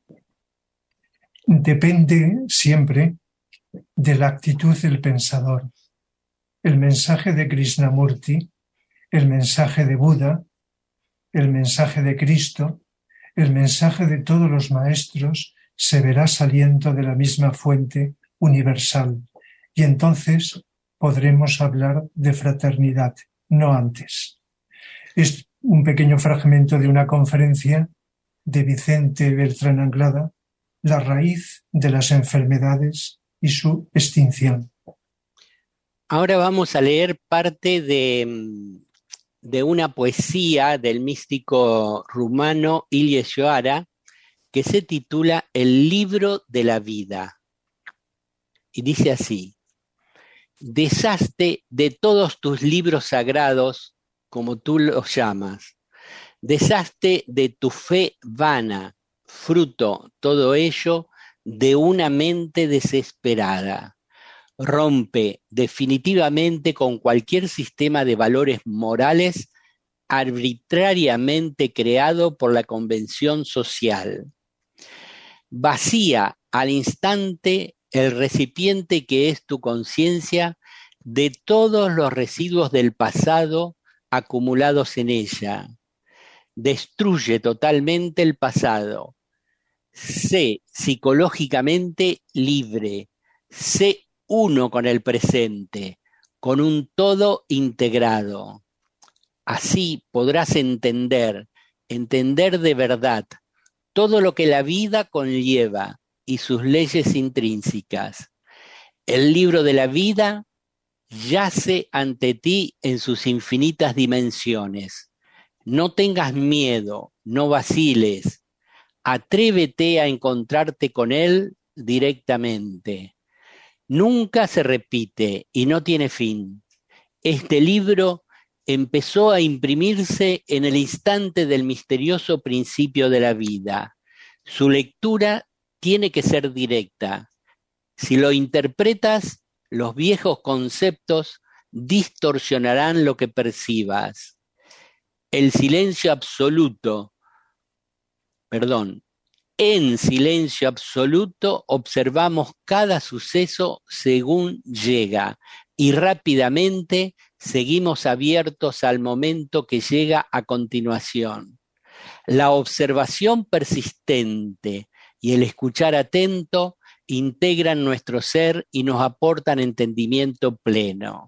Depende siempre de la actitud del pensador. El mensaje de Krishnamurti, el mensaje de Buda, el mensaje de Cristo, el mensaje de todos los maestros se verá saliendo de la misma fuente universal y entonces podremos hablar de fraternidad, no antes. Es un pequeño fragmento de una conferencia de Vicente Beltrán Anglada, la raíz de las enfermedades y su extinción. Ahora vamos a leer parte de una poesía del místico rumano Ilie Joara que se titula El libro de la vida. Y dice así: deshazte de todos tus libros sagrados, como tú los llamas. Deshazte de tu fe vana, fruto, todo ello, de una mente desesperada. Rompe definitivamente con cualquier sistema de valores morales arbitrariamente creado por la convención social. Vacía al instante el recipiente que es tu conciencia de todos los residuos del pasado acumulados en ella. Destruye totalmente el pasado. Sé psicológicamente libre. Sé uno con el presente, con un todo integrado. Así podrás entender de verdad todo lo que la vida conlleva y sus leyes intrínsecas. El libro de la vida yace ante ti en sus infinitas dimensiones. No tengas miedo, no vaciles. Atrévete a encontrarte con él directamente. Nunca se repite y no tiene fin. Este libro empezó a imprimirse en el instante del misterioso principio de la vida. Su lectura tiene que ser directa. Si lo interpretas, los viejos conceptos distorsionarán lo que percibas. En silencio absoluto observamos cada suceso según llega y rápidamente seguimos abiertos al momento que llega a continuación. La observación persistente y el escuchar atento integran nuestro ser y nos aportan entendimiento pleno.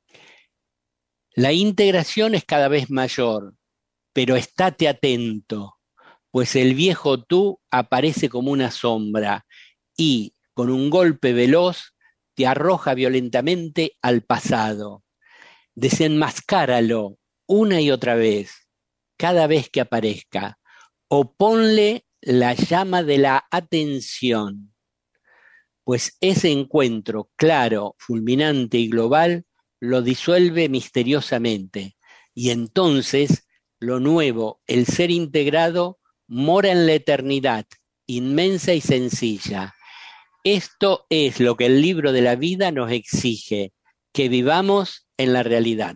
La integración es cada vez mayor, pero estate atento, pues el viejo tú aparece como una sombra y, con un golpe veloz, te arroja violentamente al pasado. Desenmascáralo una y otra vez, cada vez que aparezca, o ponle la llama de la atención, pues ese encuentro claro, fulminante y global lo disuelve misteriosamente, y entonces lo nuevo, el ser integrado, mora en la eternidad, inmensa y sencilla. Esto es lo que el libro de la vida nos exige, que vivamos en la realidad.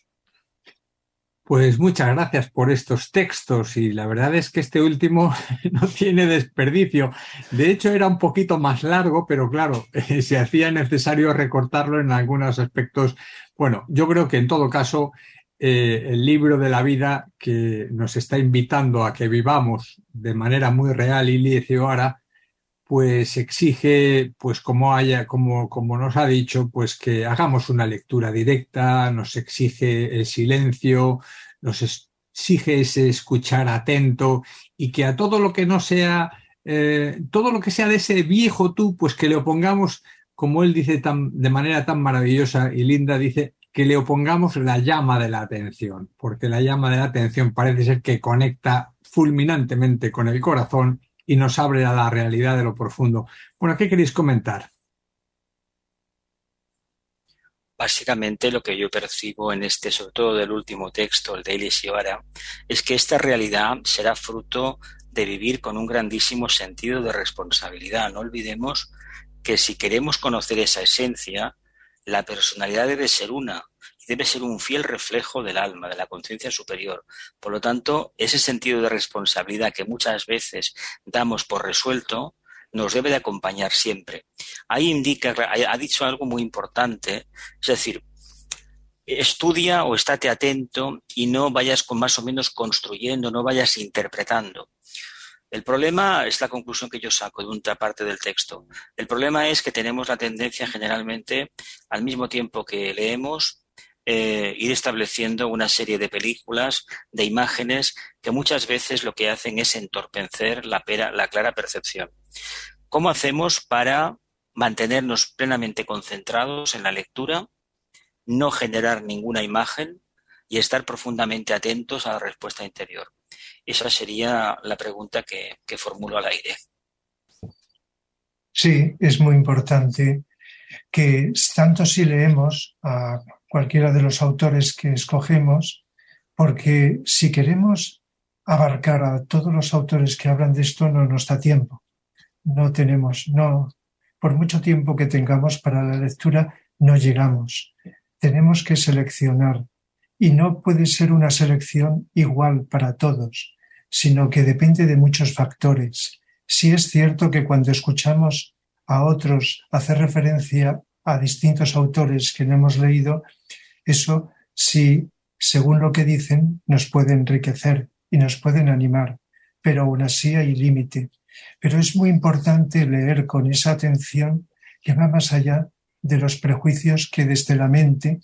Pues muchas gracias por estos textos y la verdad es que este último no tiene desperdicio. De hecho era un poquito más largo, pero claro, se hacía necesario recortarlo en algunos aspectos. Bueno, yo creo que en todo caso el libro de la vida que nos está invitando a que vivamos de manera muy real y ahora, pues exige, pues como nos ha dicho, pues que hagamos una lectura directa, nos exige el silencio, nos exige ese escuchar atento y que a todo lo que no sea, todo lo que sea de ese viejo tú, pues que le opongamos, como él dice de manera tan maravillosa y linda, dice que le opongamos la llama de la atención, porque la llama de la atención parece ser que conecta fulminantemente con el corazón y nos abre a la realidad de lo profundo. Bueno, ¿qué queréis comentar? Básicamente lo que yo percibo en sobre todo del último texto, el de Elie Siora, es que esta realidad será fruto de vivir con un grandísimo sentido de responsabilidad. No olvidemos que si queremos conocer esa esencia, la personalidad debe ser una y debe ser un fiel reflejo del alma, de la conciencia superior. Por lo tanto, ese sentido de responsabilidad que muchas veces damos por resuelto nos debe de acompañar siempre. Ahí ha dicho algo muy importante, es decir, estudia o estate atento y no vayas con más o menos construyendo, no vayas interpretando. El problema es la conclusión que yo saco de otra parte del texto. El problema es que tenemos la tendencia generalmente, al mismo tiempo que leemos, ir estableciendo una serie de películas, de imágenes, que muchas veces lo que hacen es entorpecer la clara percepción. ¿Cómo hacemos para mantenernos plenamente concentrados en la lectura, no generar ninguna imagen y estar profundamente atentos a la respuesta interior? Esa sería la pregunta que formulo al aire. Sí, es muy importante que tanto si leemos a cualquiera de los autores que escogemos, porque si queremos abarcar a todos los autores que hablan de esto no nos da tiempo. Por mucho tiempo que tengamos para la lectura, no llegamos. Tenemos que seleccionar y no puede ser una selección igual para todos, sino que depende de muchos factores. Sí es cierto que cuando escuchamos a otros hacer referencia a distintos autores que no hemos leído, eso sí, según lo que dicen, nos puede enriquecer y nos pueden animar, pero aún así hay límite. Pero es muy importante leer con esa atención que va más allá de los prejuicios que desde la mente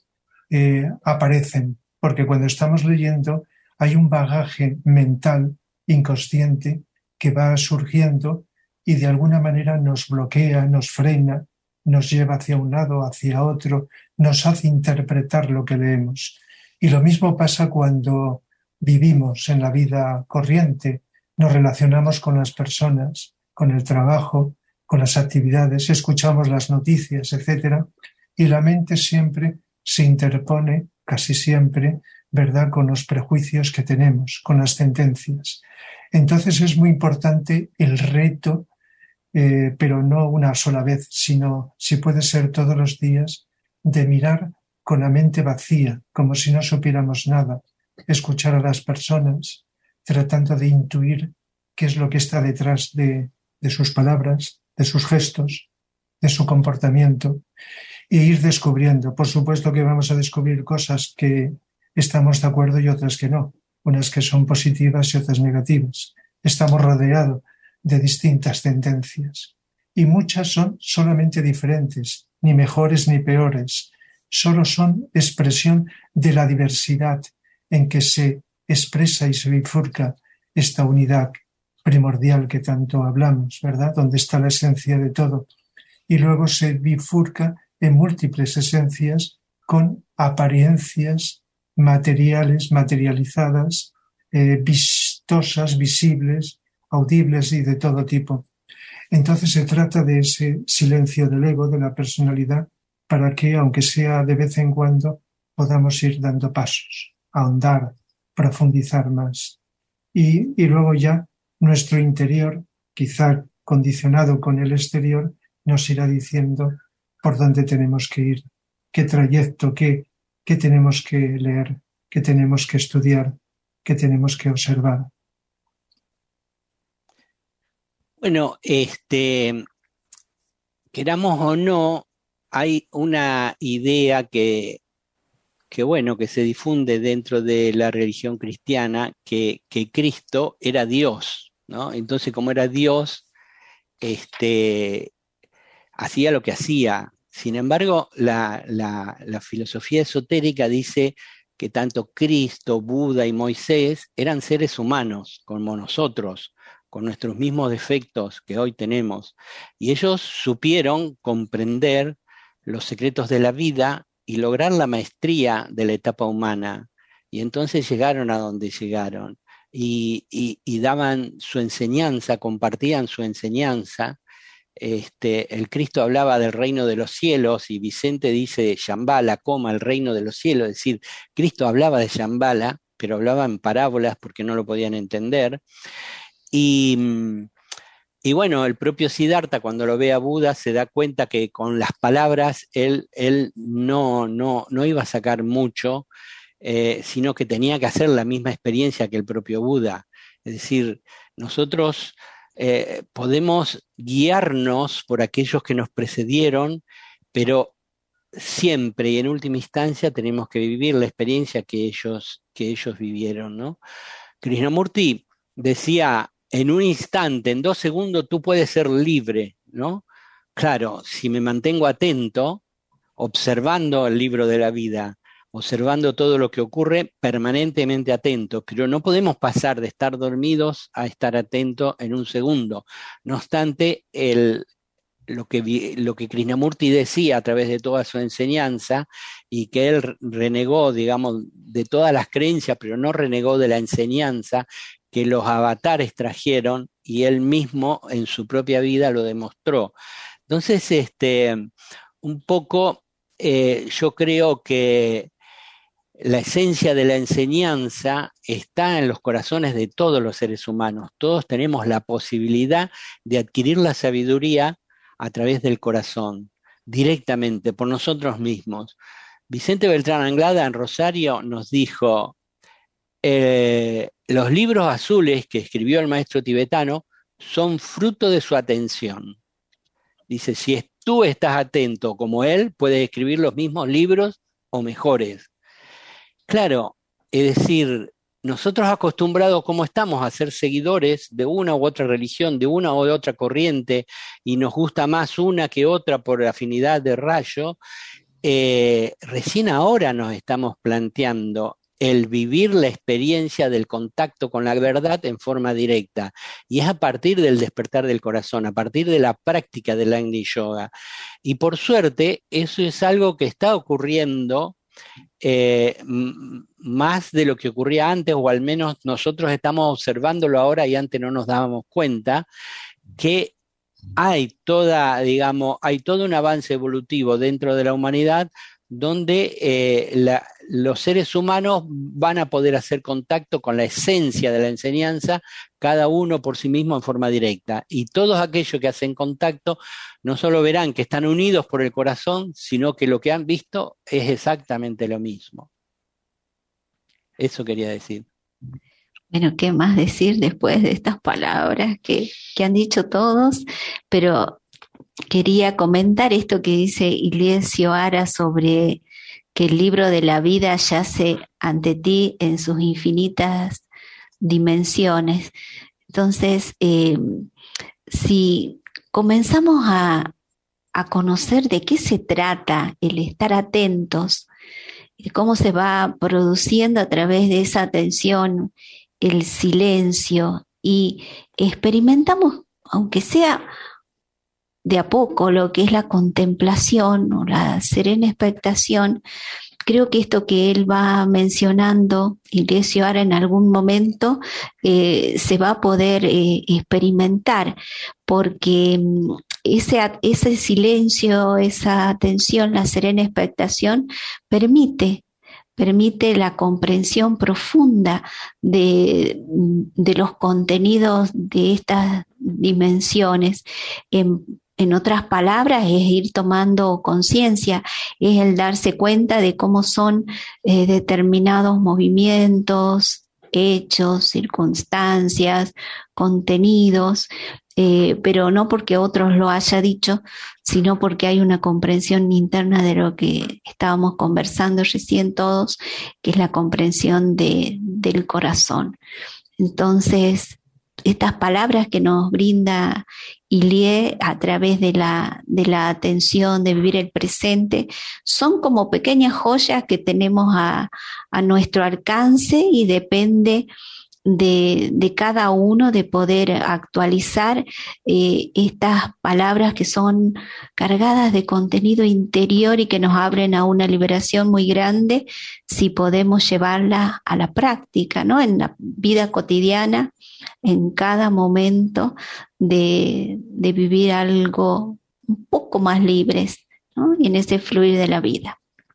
aparecen, porque cuando estamos leyendo hay un bagaje mental inconsciente que va surgiendo y de alguna manera nos bloquea, nos frena, nos lleva hacia un lado, hacia otro, nos hace interpretar lo que leemos. Y lo mismo pasa cuando vivimos en la vida corriente, nos relacionamos con las personas, con el trabajo, con las actividades, escuchamos las noticias, etc. Y la mente siempre se interpone, casi siempre, ¿verdad?, con los prejuicios que tenemos, con las tendencias. Entonces es muy importante el reto, pero no una sola vez, sino, si puede ser todos los días, de mirar con la mente vacía, como si no supiéramos nada, escuchar a las personas, tratando de intuir qué es lo que está detrás de sus palabras, de sus gestos, de su comportamiento, e ir descubriendo. Por supuesto que vamos a descubrir cosas que estamos de acuerdo y otras que no, unas que son positivas y otras negativas. Estamos rodeados de distintas tendencias y muchas son solamente diferentes, ni mejores ni peores, solo son expresión de la diversidad en que se expresa y se bifurca esta unidad primordial que tanto hablamos, ¿verdad?, donde está la esencia de todo, y luego se bifurca en múltiples esencias con apariencias materiales, materializadas, vistosas, visibles, audibles y de todo tipo. Entonces se trata de ese silencio del ego, de la personalidad, para que, aunque sea de vez en cuando, podamos ir dando pasos, ahondar, profundizar más. Y luego ya nuestro interior, quizá condicionado con el exterior, nos irá diciendo por dónde tenemos que ir, qué trayecto, qué tenemos que leer, qué tenemos que estudiar, qué tenemos que observar. Bueno, queramos o no, hay una idea que se difunde dentro de la religión cristiana, que Cristo era Dios, ¿no? Entonces, como era Dios, hacía lo que hacía. Sin embargo, la filosofía esotérica dice que tanto Cristo, Buda y Moisés eran seres humanos, como nosotros, con nuestros mismos defectos que hoy tenemos. Y ellos supieron comprender los secretos de la vida y lograr la maestría de la etapa humana. Y entonces llegaron a donde llegaron. Y daban su enseñanza, compartían su enseñanza. El Cristo hablaba del reino de los cielos y Vicente dice Shambhala, el reino de los cielos. Es decir, Cristo hablaba de Shambhala, pero hablaba en parábolas porque no lo podían entender. Y bueno, el propio Siddhartha, cuando lo ve a Buda, se da cuenta que con las palabras él no iba a sacar mucho, sino que tenía que hacer la misma experiencia que el propio Buda. Es decir, nosotros podemos guiarnos por aquellos que nos precedieron, pero siempre y en última instancia tenemos que vivir la experiencia que ellos vivieron, ¿no? Krishnamurti decía, en un instante, en 2 segundos, tú puedes ser libre, ¿no? Claro, si me mantengo atento, observando el libro de la vida, observando todo lo que ocurre, permanentemente atento, pero no podemos pasar de estar dormidos a estar atentos en 1 segundo. No obstante, lo que Krishnamurti decía a través de toda su enseñanza, y que él renegó, digamos, de todas las creencias, pero no renegó de la enseñanza que los avatares trajeron, y él mismo en su propia vida lo demostró. Entonces, un poco yo creo que la esencia de la enseñanza está en los corazones de todos los seres humanos. Todos tenemos la posibilidad de adquirir la sabiduría a través del corazón, directamente, por nosotros mismos. Vicente Beltrán Anglada en Rosario nos dijo, los libros azules que escribió el maestro tibetano son fruto de su atención. Dice, si tú estás atento como él, puedes escribir los mismos libros o mejores. Claro, es decir, nosotros acostumbrados como estamos a ser seguidores de una u otra religión, de una u otra corriente, y nos gusta más una que otra por afinidad de rayo, recién ahora nos estamos planteando el vivir la experiencia del contacto con la verdad en forma directa. Y es a partir del despertar del corazón, a partir de la práctica del Agni Yoga. Y por suerte, eso es algo que está ocurriendo más de lo que ocurría antes, o al menos nosotros estamos observándolo ahora y antes no nos dábamos cuenta, que hay todo un avance evolutivo dentro de la humanidad donde los seres humanos van a poder hacer contacto con la esencia de la enseñanza, cada uno por sí mismo en forma directa. Y todos aquellos que hacen contacto no solo verán que están unidos por el corazón, sino que lo que han visto es exactamente lo mismo. Eso quería decir. Bueno, ¿qué más decir después de estas palabras que han dicho todos? Pero quería comentar esto que dice Ilesio Ara sobre que el libro de la vida yace ante ti en sus infinitas dimensiones. Entonces, si comenzamos a conocer de qué se trata el estar atentos, de cómo se va produciendo a través de esa atención el silencio, y experimentamos, aunque sea de a poco, lo que es la contemplación o la serena expectación, creo que esto que él va mencionando, Ilesio Ara, en algún momento se va a poder experimentar, porque ese silencio, esa atención, la serena expectación, permite la comprensión profunda de los contenidos de estas dimensiones. En otras palabras, es ir tomando conciencia, es el darse cuenta de cómo son determinados movimientos, hechos, circunstancias, contenidos, pero no porque otros lo haya dicho, sino porque hay una comprensión interna de lo que estábamos conversando recién todos, que es la comprensión del corazón. Entonces, estas palabras que nos brinda Ilie a través de la atención, de vivir el presente, son como pequeñas joyas que tenemos a nuestro alcance, y depende de cada uno de poder actualizar estas palabras que son cargadas de contenido interior y que nos abren a una liberación muy grande si podemos llevarlas a la práctica, ¿no? En la vida cotidiana, en cada momento de vivir algo un poco más libres, ¿no? Y en ese fluir de la vida.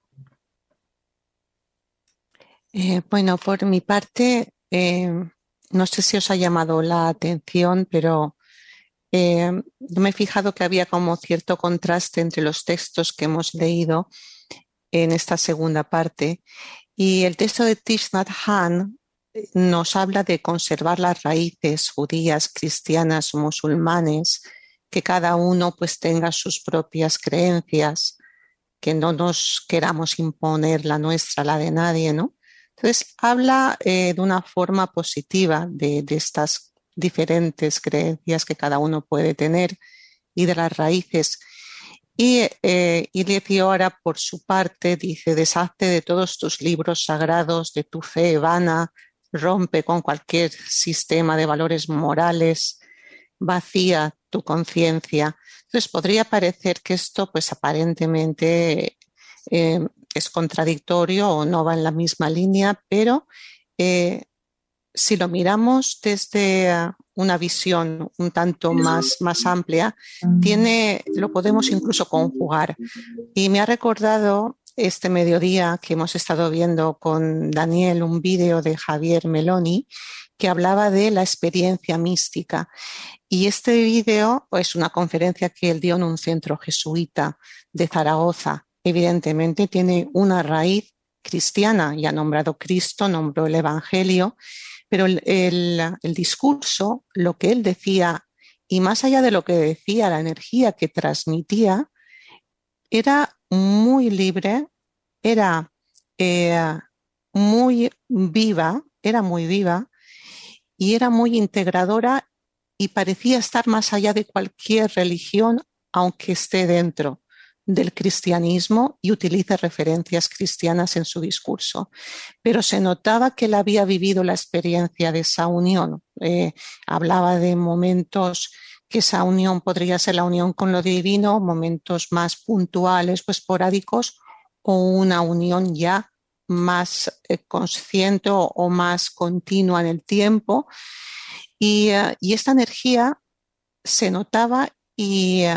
Bueno, por mi parte, no sé si os ha llamado la atención, pero yo me he fijado que había como cierto contraste entre los textos que hemos leído en esta segunda parte, y el texto de Thich Nhat Hanh nos habla de conservar las raíces judías, cristianas o musulmanes, que cada uno pues tenga sus propias creencias, que no nos queramos imponer la nuestra, la de nadie, ¿no? Entonces habla de una forma positiva de estas diferentes creencias que cada uno puede tener y de las raíces. Y Ilesio Ara, por su parte, dice: deshazte de todos tus libros sagrados, de tu fe vana, rompe con cualquier sistema de valores morales, vacía tu conciencia. Entonces podría parecer que esto pues aparentemente es contradictorio o no va en la misma línea, pero si lo miramos desde una visión un tanto más amplia, lo podemos incluso conjugar. Y me ha recordado este mediodía que hemos estado viendo con Daniel un vídeo de Javier Meloni que hablaba de la experiencia mística. Y este vídeo es una conferencia que él dio en un centro jesuita de Zaragoza. Evidentemente tiene una raíz cristiana, y ha nombrado Cristo, nombró el Evangelio, pero el discurso, lo que él decía, y más allá de lo que decía, la energía que transmitía, era muy libre, era muy viva y era muy integradora y parecía estar más allá de cualquier religión, aunque esté dentro del cristianismo y utilice referencias cristianas en su discurso. Pero se notaba que él había vivido la experiencia de esa unión. Hablaba de momentos que esa unión podría ser la unión con lo divino, momentos más puntuales o esporádicos, o una unión ya más consciente o más continua en el tiempo. Y esta energía se notaba y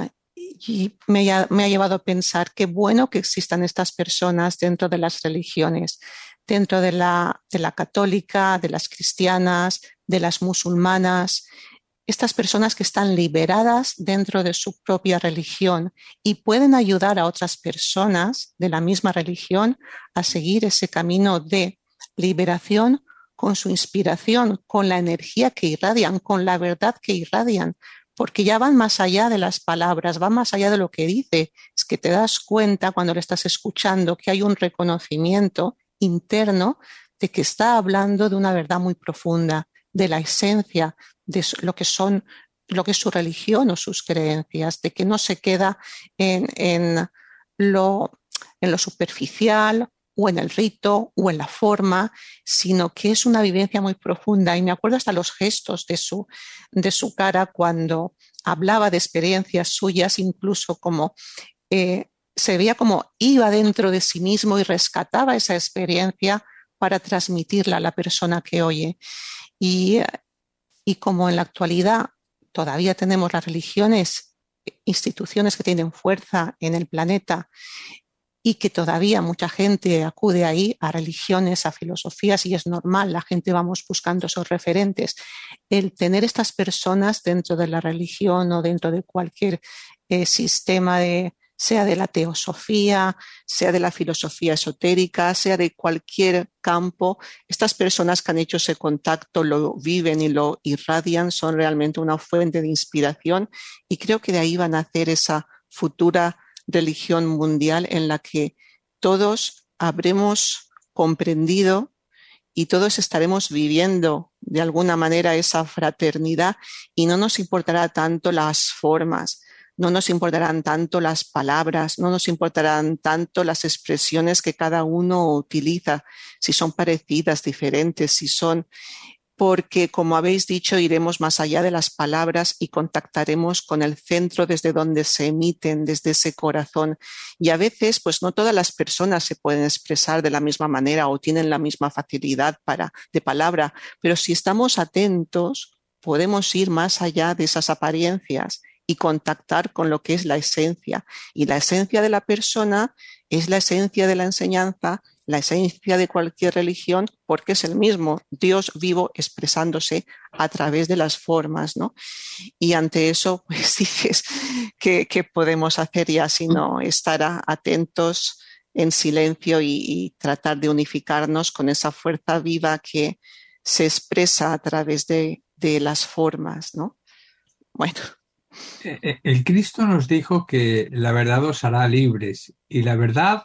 me ha llevado a pensar qué bueno que existan estas personas dentro de las religiones, dentro de la católica, de las cristianas, de las musulmanas, estas personas que están liberadas dentro de su propia religión y pueden ayudar a otras personas de la misma religión a seguir ese camino de liberación con su inspiración, con la energía que irradian, con la verdad que irradian, porque ya van más allá de las palabras, van más allá de lo que dice. Es que te das cuenta cuando lo estás escuchando que hay un reconocimiento interno de que está hablando de una verdad muy profunda, de la esencia de lo que es su religión o sus creencias, de que no se queda en lo superficial o en el rito o en la forma, sino que es una vivencia muy profunda. Y me acuerdo hasta los gestos de su cara cuando hablaba de experiencias suyas, incluso como se veía como iba dentro de sí mismo y rescataba esa experiencia para transmitirla a la persona que oye. Y como en la actualidad todavía tenemos las religiones, instituciones que tienen fuerza en el planeta, y que todavía mucha gente acude ahí a religiones, a filosofías, y es normal, la gente vamos buscando esos referentes. El tener estas personas dentro de la religión o dentro de cualquier sistema, sea de la teosofía, sea de la filosofía esotérica, sea de cualquier campo, estas personas que han hecho ese contacto, lo viven y lo irradian, son realmente una fuente de inspiración, y creo que de ahí van a nacer esa futura religión mundial en la que todos habremos comprendido y todos estaremos viviendo de alguna manera esa fraternidad, y no nos importará tanto las formas, no nos importarán tanto las palabras, no nos importarán tanto las expresiones que cada uno utiliza, si son parecidas, diferentes, si son... porque, como habéis dicho, iremos más allá de las palabras y contactaremos con el centro desde donde se emiten, desde ese corazón. Y a veces, pues no todas las personas se pueden expresar de la misma manera o tienen la misma facilidad de palabra, pero si estamos atentos, podemos ir más allá de esas apariencias y contactar con lo que es la esencia. Y la esencia de la persona es la esencia de la enseñanza, la esencia de cualquier religión, porque es el mismo Dios vivo expresándose a través de las formas, ¿no? Y ante eso, pues dices, ¿qué podemos hacer ya sino estar atentos en silencio y tratar de unificarnos con esa fuerza viva que se expresa a través de las formas, ¿no? Bueno. El Cristo nos dijo que la verdad os hará libres, y la verdad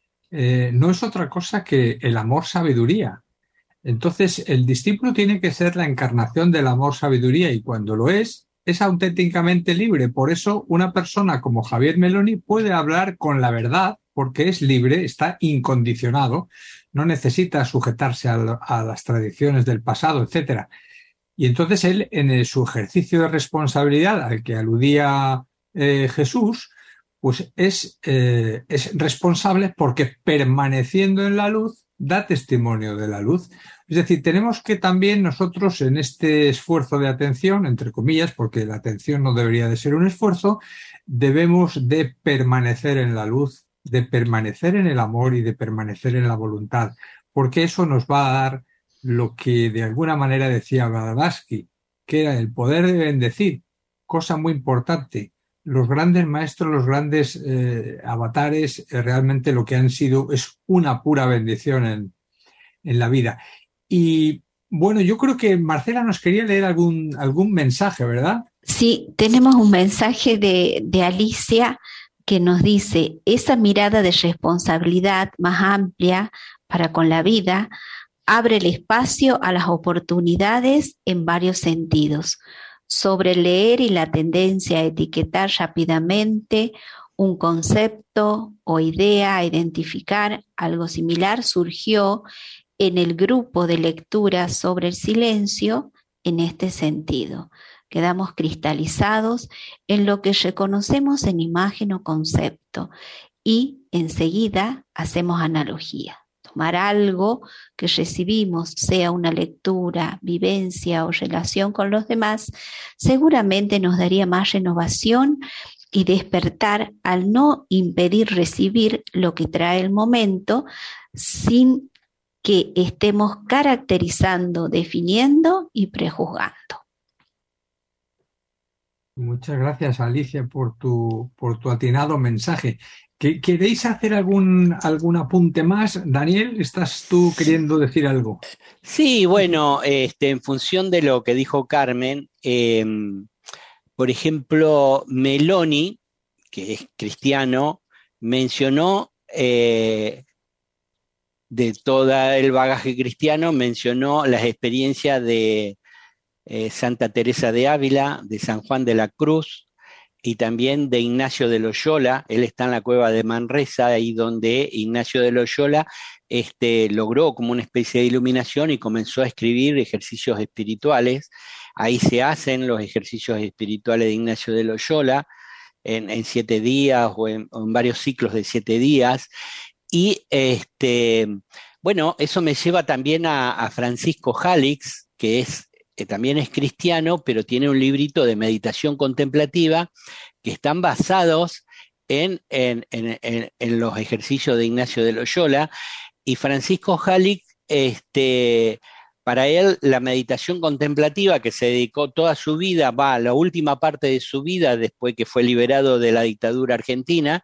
no es otra cosa que el amor-sabiduría. Entonces, el discípulo tiene que ser la encarnación del amor-sabiduría, y cuando lo es auténticamente libre. Por eso, una persona como Javier Meloni puede hablar con la verdad, porque es libre, está incondicionado, no necesita sujetarse a las tradiciones del pasado, etcétera. Y entonces él, en su ejercicio de responsabilidad al que aludía Jesús, pues es responsable porque, permaneciendo en la luz, da testimonio de la luz. Es decir, tenemos que también nosotros en este esfuerzo de atención, entre comillas, porque la atención no debería de ser un esfuerzo, debemos de permanecer en la luz, de permanecer en el amor y de permanecer en la voluntad, porque eso nos va a dar lo que de alguna manera decía Blavatsky, que era el poder de bendecir, cosa muy importante. Los grandes maestros, los grandes avatares, realmente lo que han sido es una pura bendición en la vida. Y bueno, yo creo que Marcela nos quería leer algún mensaje, ¿verdad? Sí, tenemos un mensaje de Alicia que nos dice, esa mirada de responsabilidad más amplia para con la vida abre el espacio a las oportunidades en varios sentidos. Sobre leer y la tendencia a etiquetar rápidamente un concepto o idea, a identificar algo similar, surgió en el grupo de lectura sobre el silencio en este sentido. Quedamos cristalizados en lo que reconocemos en imagen o concepto y enseguida hacemos analogía. Tomar algo que recibimos, sea una lectura, vivencia o relación con los demás, seguramente nos daría más renovación y despertar al no impedir recibir lo que trae el momento sin que estemos caracterizando, definiendo y prejuzgando. Muchas gracias, Alicia, por tu atinado mensaje. ¿Queréis hacer algún apunte más? Daniel, ¿estás tú queriendo decir algo? Sí, bueno, en función de lo que dijo Carmen, por ejemplo, Meloni, que es cristiano, mencionó de todo el bagaje cristiano, mencionó las experiencias de Santa Teresa de Ávila, de San Juan de la Cruz, y también de Ignacio de Loyola. Él está en la cueva de Manresa, ahí donde Ignacio de Loyola logró como una especie de iluminación y comenzó a escribir ejercicios espirituales. Ahí se hacen los ejercicios espirituales de Ignacio de Loyola en 7 días o en varios ciclos de 7 días. Y bueno, eso me lleva también a Francisco Jalix, que también es cristiano, pero tiene un librito de meditación contemplativa que están basados en los ejercicios de Ignacio de Loyola. Y Francisco Jalix, para él, la meditación contemplativa, que se dedicó toda su vida, la última parte de su vida, después que fue liberado de la dictadura argentina,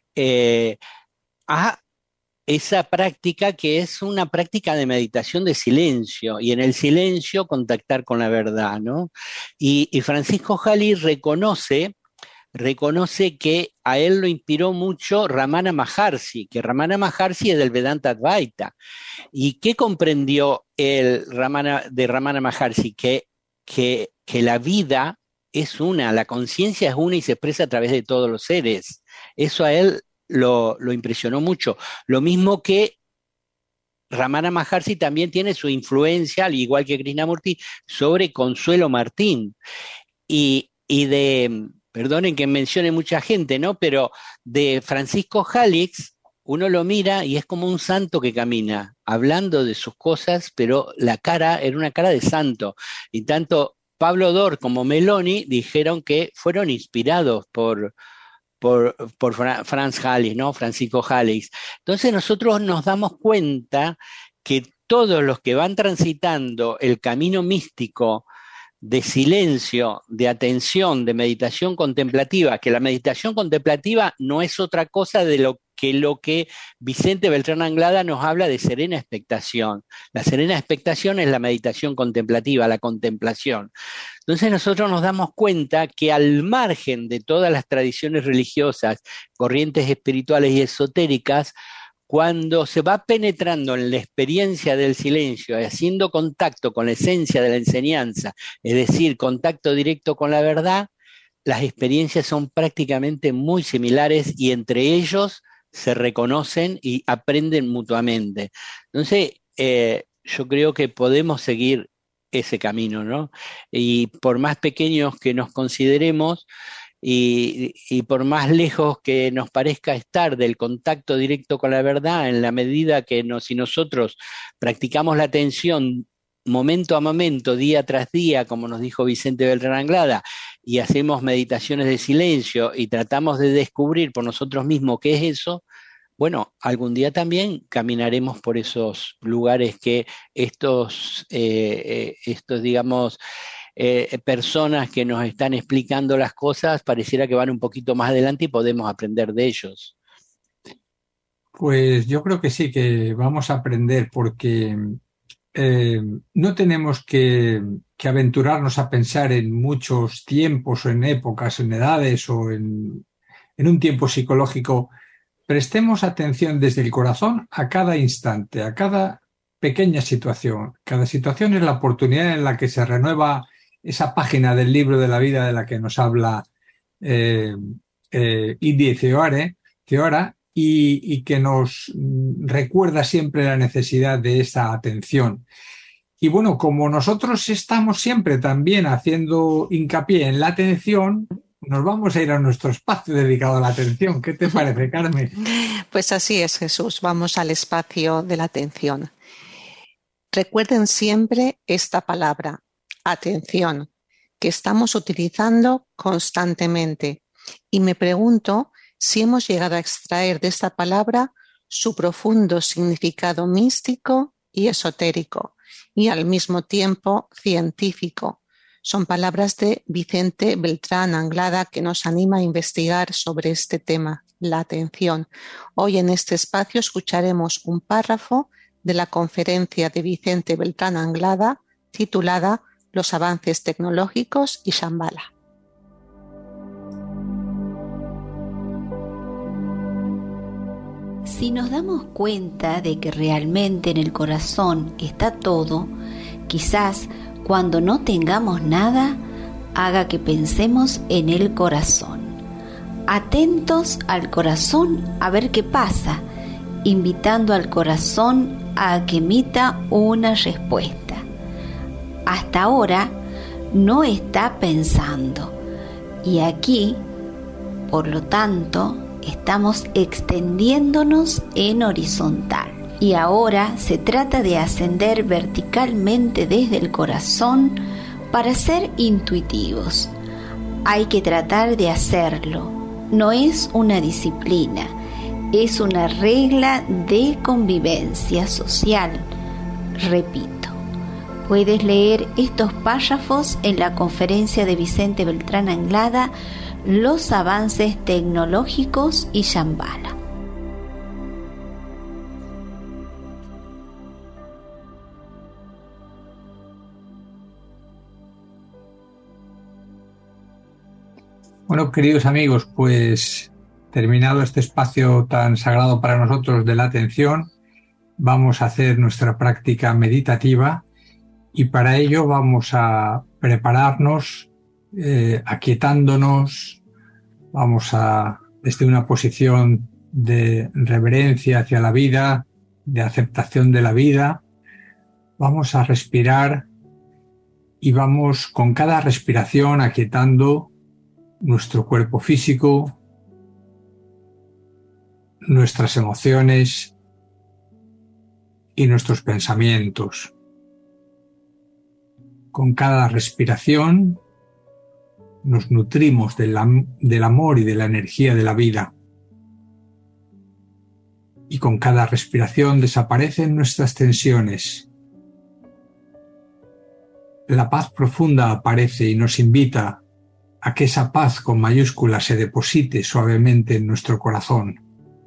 a esa práctica que es una práctica de meditación de silencio, y en el silencio contactar con la verdad, ¿no? Y Francisco Jalix reconoce que a él lo inspiró mucho Ramana Maharshi, que Ramana Maharshi es del Vedanta Advaita. ¿Y qué comprendió de Ramana Maharshi? Que la vida es una, la conciencia es una y se expresa a través de todos los seres. Eso a él lo impresionó mucho. Lo mismo que Ramana Maharshi también tiene su influencia, al igual que Krishnamurti, sobre Consuelo Martín. Y perdonen que mencione mucha gente, ¿no? Pero de Francisco Jalix, uno lo mira y es como un santo que camina, hablando de sus cosas, pero la cara era una cara de santo. Y tanto Pablo Dor como Meloni dijeron que fueron inspirados por Franz Jalix, ¿no? Francisco Jalix. Entonces nosotros nos damos cuenta que todos los que van transitando el camino místico de silencio, de atención, de meditación contemplativa, que la meditación contemplativa no es otra cosa de lo que Vicente Beltrán Anglada nos habla de serena expectación. La serena expectación es la meditación contemplativa, la contemplación. Entonces nosotros nos damos cuenta que al margen de todas las tradiciones religiosas, corrientes espirituales y esotéricas, cuando se va penetrando en la experiencia del silencio y haciendo contacto con la esencia de la enseñanza, es decir, contacto directo con la verdad, las experiencias son prácticamente muy similares y entre ellos se reconocen y aprenden mutuamente. Entonces, yo creo que podemos seguir ese camino, ¿no? Y por más pequeños que nos consideremos, y por más lejos que nos parezca estar del contacto directo con la verdad, en la medida que si nosotros practicamos la atención momento a momento, día tras día, como nos dijo Vicente Beltrán Anglada, y hacemos meditaciones de silencio y tratamos de descubrir por nosotros mismos qué es eso, bueno, algún día también caminaremos por esos lugares que estos digamos, personas que nos están explicando las cosas, pareciera que van un poquito más adelante y podemos aprender de ellos. Pues yo creo que sí, que vamos a aprender, porque no tenemos que aventurarnos a pensar en muchos tiempos o en épocas, en edades o en un tiempo psicológico. Prestemos atención desde el corazón a cada instante, a cada pequeña situación. Cada situación es la oportunidad en la que se renueva esa página del libro de la vida de la que nos habla Indy Ceora, y que nos recuerda siempre la necesidad de esa atención. Y bueno, como nosotros estamos siempre también haciendo hincapié en la atención, nos vamos a ir a nuestro espacio dedicado a la atención. ¿Qué te parece, Carmen? Pues así es, Jesús. Vamos al espacio de la atención. Recuerden siempre esta palabra, atención, que estamos utilizando constantemente. Y me pregunto si hemos llegado a extraer de esta palabra su profundo significado místico y esotérico, y al mismo tiempo científico. Son palabras de Vicente Beltrán Anglada, que nos anima a investigar sobre este tema, la atención. Hoy en este espacio escucharemos un párrafo de la conferencia de Vicente Beltrán Anglada titulada Los avances tecnológicos y Shambhala. Si nos damos cuenta de que realmente en el corazón está todo, quizás cuando no tengamos nada, haga que pensemos en el corazón. Atentos al corazón a ver qué pasa, invitando al corazón a que emita una respuesta. Hasta ahora no está pensando, y aquí, por lo tanto, estamos extendiéndonos en horizontal. Y ahora se trata de ascender verticalmente desde el corazón para ser intuitivos. Hay que tratar de hacerlo. No es una disciplina, es una regla de convivencia social. Repito, puedes leer estos párrafos en la conferencia de Vicente Beltrán Anglada, Los avances tecnológicos y Shambhala. Bueno, queridos amigos, pues terminado este espacio tan sagrado para nosotros de la atención, vamos a hacer nuestra práctica meditativa y para ello vamos a prepararnos aquietándonos, vamos a, desde una posición de reverencia hacia la vida, de aceptación de la vida, vamos a respirar y vamos con cada respiración aquietando nuestro cuerpo físico, nuestras emociones y nuestros pensamientos. Con cada respiración nos nutrimos del amor y de la energía de la vida. Y con cada respiración desaparecen nuestras tensiones. La paz profunda aparece y nos invita a que esa paz con mayúsculas se deposite suavemente en nuestro corazón.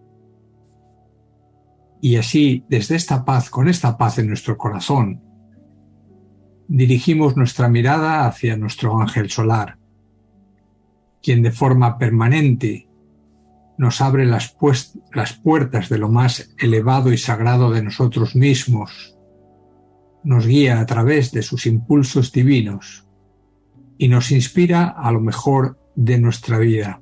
Y así, desde esta paz, con esta paz en nuestro corazón, dirigimos nuestra mirada hacia nuestro ángel solar, quien de forma permanente nos abre las puertas de lo más elevado y sagrado de nosotros mismos, nos guía a través de sus impulsos divinos y nos inspira a lo mejor de nuestra vida.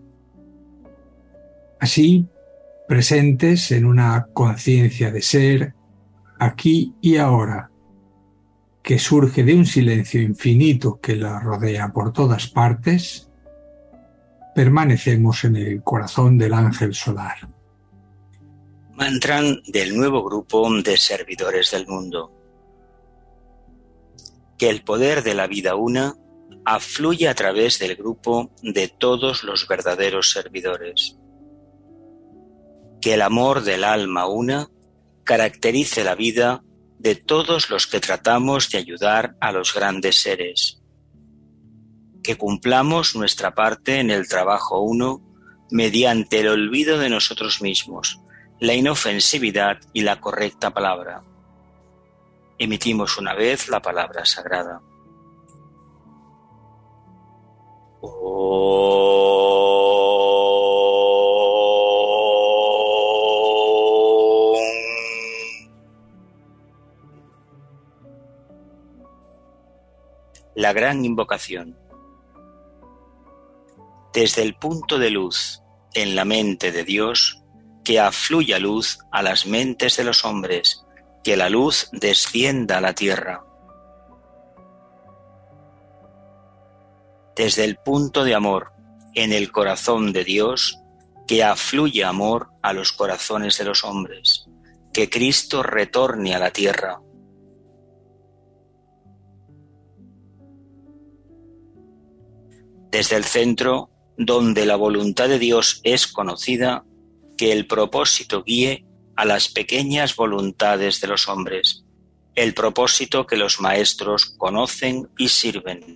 Así, presentes en una conciencia de ser, aquí y ahora, que surge de un silencio infinito que la rodea por todas partes, permanecemos en el corazón del ángel solar. Mantra del nuevo grupo de servidores del mundo. Que el poder de la vida una afluye a través del grupo de todos los verdaderos servidores. Que el amor del alma una caracterice la vida de todos los que tratamos de ayudar a los grandes seres. Que cumplamos nuestra parte en el trabajo uno mediante el olvido de nosotros mismos, la inofensividad y la correcta palabra. Emitimos una vez la palabra sagrada. La gran invocación. Desde el punto de luz en la mente de Dios, que afluya luz a las mentes de los hombres, que la luz descienda a la tierra. Desde el punto de amor en el corazón de Dios, que afluya amor a los corazones de los hombres, que Cristo retorne a la tierra. Desde el centro, donde la voluntad de Dios es conocida, que el propósito guíe a las pequeñas voluntades de los hombres, el propósito que los maestros conocen y sirven.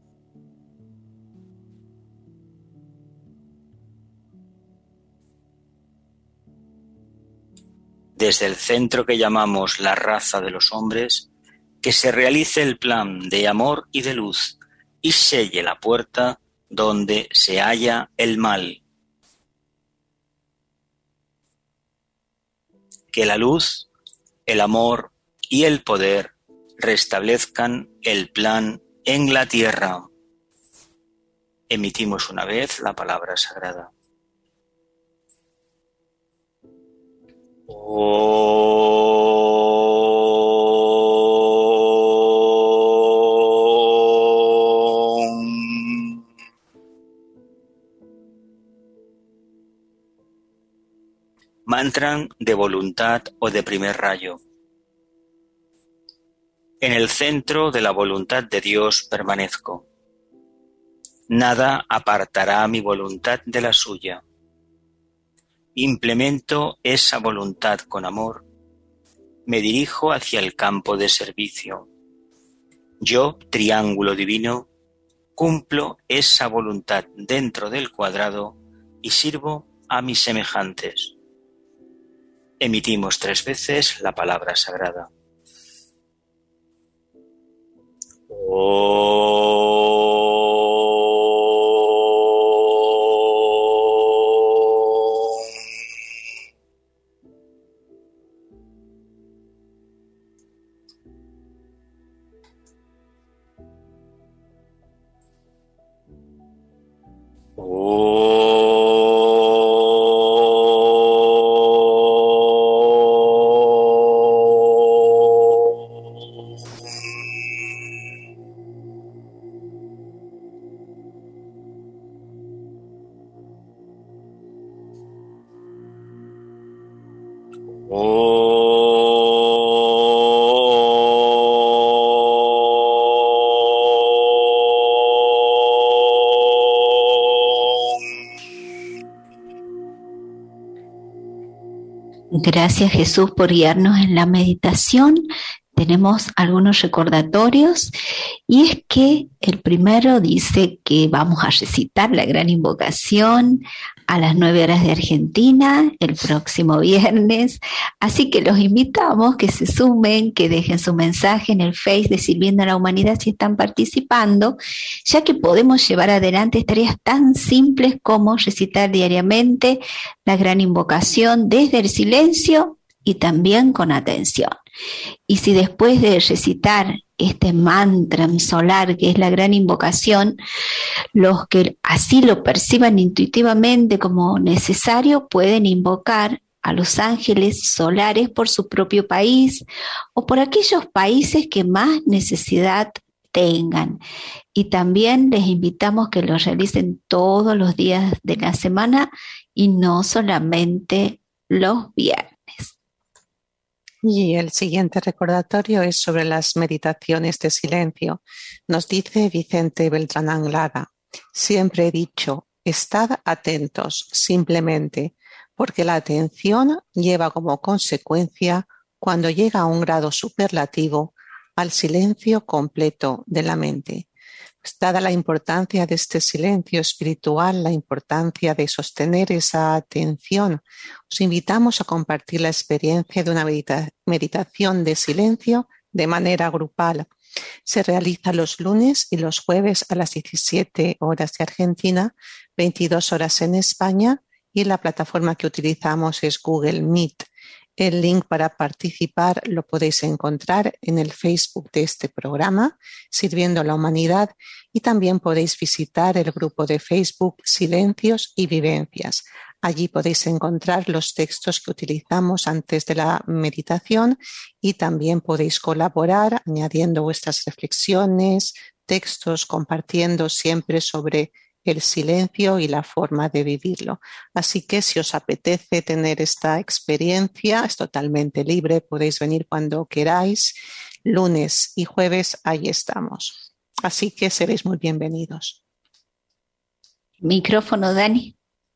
Desde el centro que llamamos la raza de los hombres, que se realice el plan de amor y de luz y selle la puerta donde se halla el mal. Que la luz, el amor y el poder restablezcan el plan en la tierra. Emitimos una vez la palabra sagrada. Mantra de voluntad o de primer rayo. En el centro de la voluntad de Dios permanezco. Nada apartará mi voluntad de la suya. Implemento esa voluntad con amor. Me dirijo hacia el campo de servicio. Yo, triángulo divino, cumplo esa voluntad dentro del cuadrado y sirvo a mis semejantes. Emitimos 3 veces la palabra sagrada. Gracias, Jesús, por guiarnos en la meditación. Tenemos algunos recordatorios y es que el primero dice que vamos a recitar la gran invocación a las 9 horas de Argentina el próximo viernes, así que los invitamos que se sumen, que dejen su mensaje en el Face de Sirviendo a la Humanidad si están participando, ya que podemos llevar adelante tareas tan simples como recitar diariamente la gran invocación desde el silencio y también con atención. Y si después de recitar este mantra solar que es la gran invocación, los que así lo perciban intuitivamente como necesario pueden invocar a los ángeles solares por su propio país o por aquellos países que más necesidad tengan. Y también les invitamos que lo realicen todos los días de la semana y no solamente los viernes. Y el siguiente recordatorio es sobre las meditaciones de silencio. Nos dice Vicente Beltrán Anglada: siempre he dicho, estad atentos simplemente, porque la atención lleva como consecuencia, cuando llega a un grado superlativo, al silencio completo de la mente. Pues, dada la importancia de este silencio espiritual, la importancia de sostener esa atención, os invitamos a compartir la experiencia de una meditación de silencio de manera grupal. Se realiza los lunes y los jueves a las 17 horas de Argentina, 22 horas en España, y la plataforma que utilizamos es Google Meet. El link para participar lo podéis encontrar en el Facebook de este programa, Sirviendo a la Humanidad, y también podéis visitar el grupo de Facebook Silencios y Vivencias. Allí podéis encontrar los textos que utilizamos antes de la meditación y también podéis colaborar añadiendo vuestras reflexiones, textos, compartiendo siempre sobre el silencio y la forma de vivirlo. Así que si os apetece tener esta experiencia, es totalmente libre, podéis venir cuando queráis. Lunes y jueves, ahí estamos. Así que seréis muy bienvenidos. Micrófono, Dani.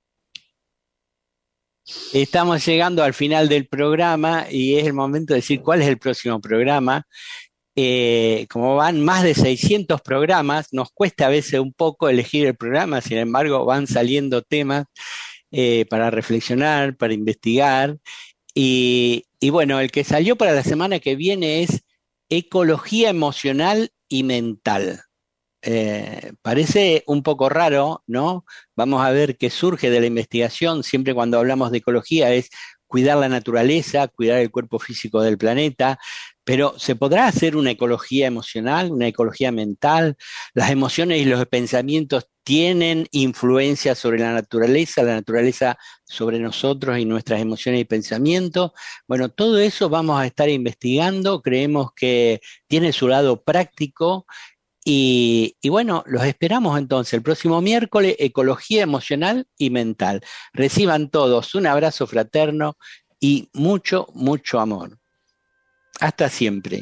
Estamos llegando al final del programa y es el momento de decir cuál es el próximo programa. Como van más de 600 programas, nos cuesta a veces un poco elegir el programa, sin embargo van saliendo temas para reflexionar, para investigar. Y bueno, el que salió para la semana que viene es ecología emocional y mental. Parece un poco raro, ¿no? Vamos a ver qué surge de la investigación. Siempre cuando hablamos de ecología es cuidar la naturaleza, cuidar el cuerpo físico del planeta, pero ¿se podrá hacer una ecología emocional, una ecología mental? ¿Las emociones y los pensamientos tienen influencia sobre la naturaleza sobre nosotros y nuestras emociones y pensamientos? Bueno, todo eso vamos a estar investigando, creemos que tiene su lado práctico y bueno, los esperamos entonces el próximo miércoles, ecología emocional y mental. Reciban todos un abrazo fraterno y mucho, mucho amor. Hasta siempre.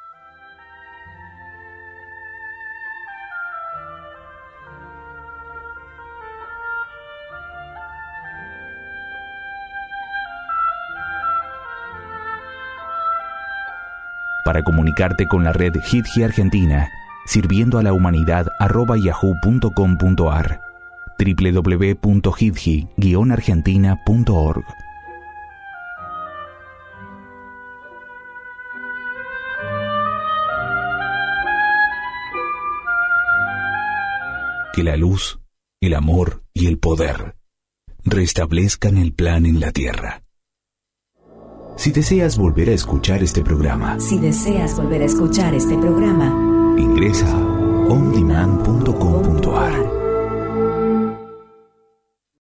Para comunicarte con la red HitGi Argentina, sirviendo a la humanidad @yahoo.com.ar, www.hitgi-argentina.org. Que la luz, el amor y el poder restablezcan el plan en la tierra. Si deseas volver a escuchar este programa, ingresa a ondemand.com.ar.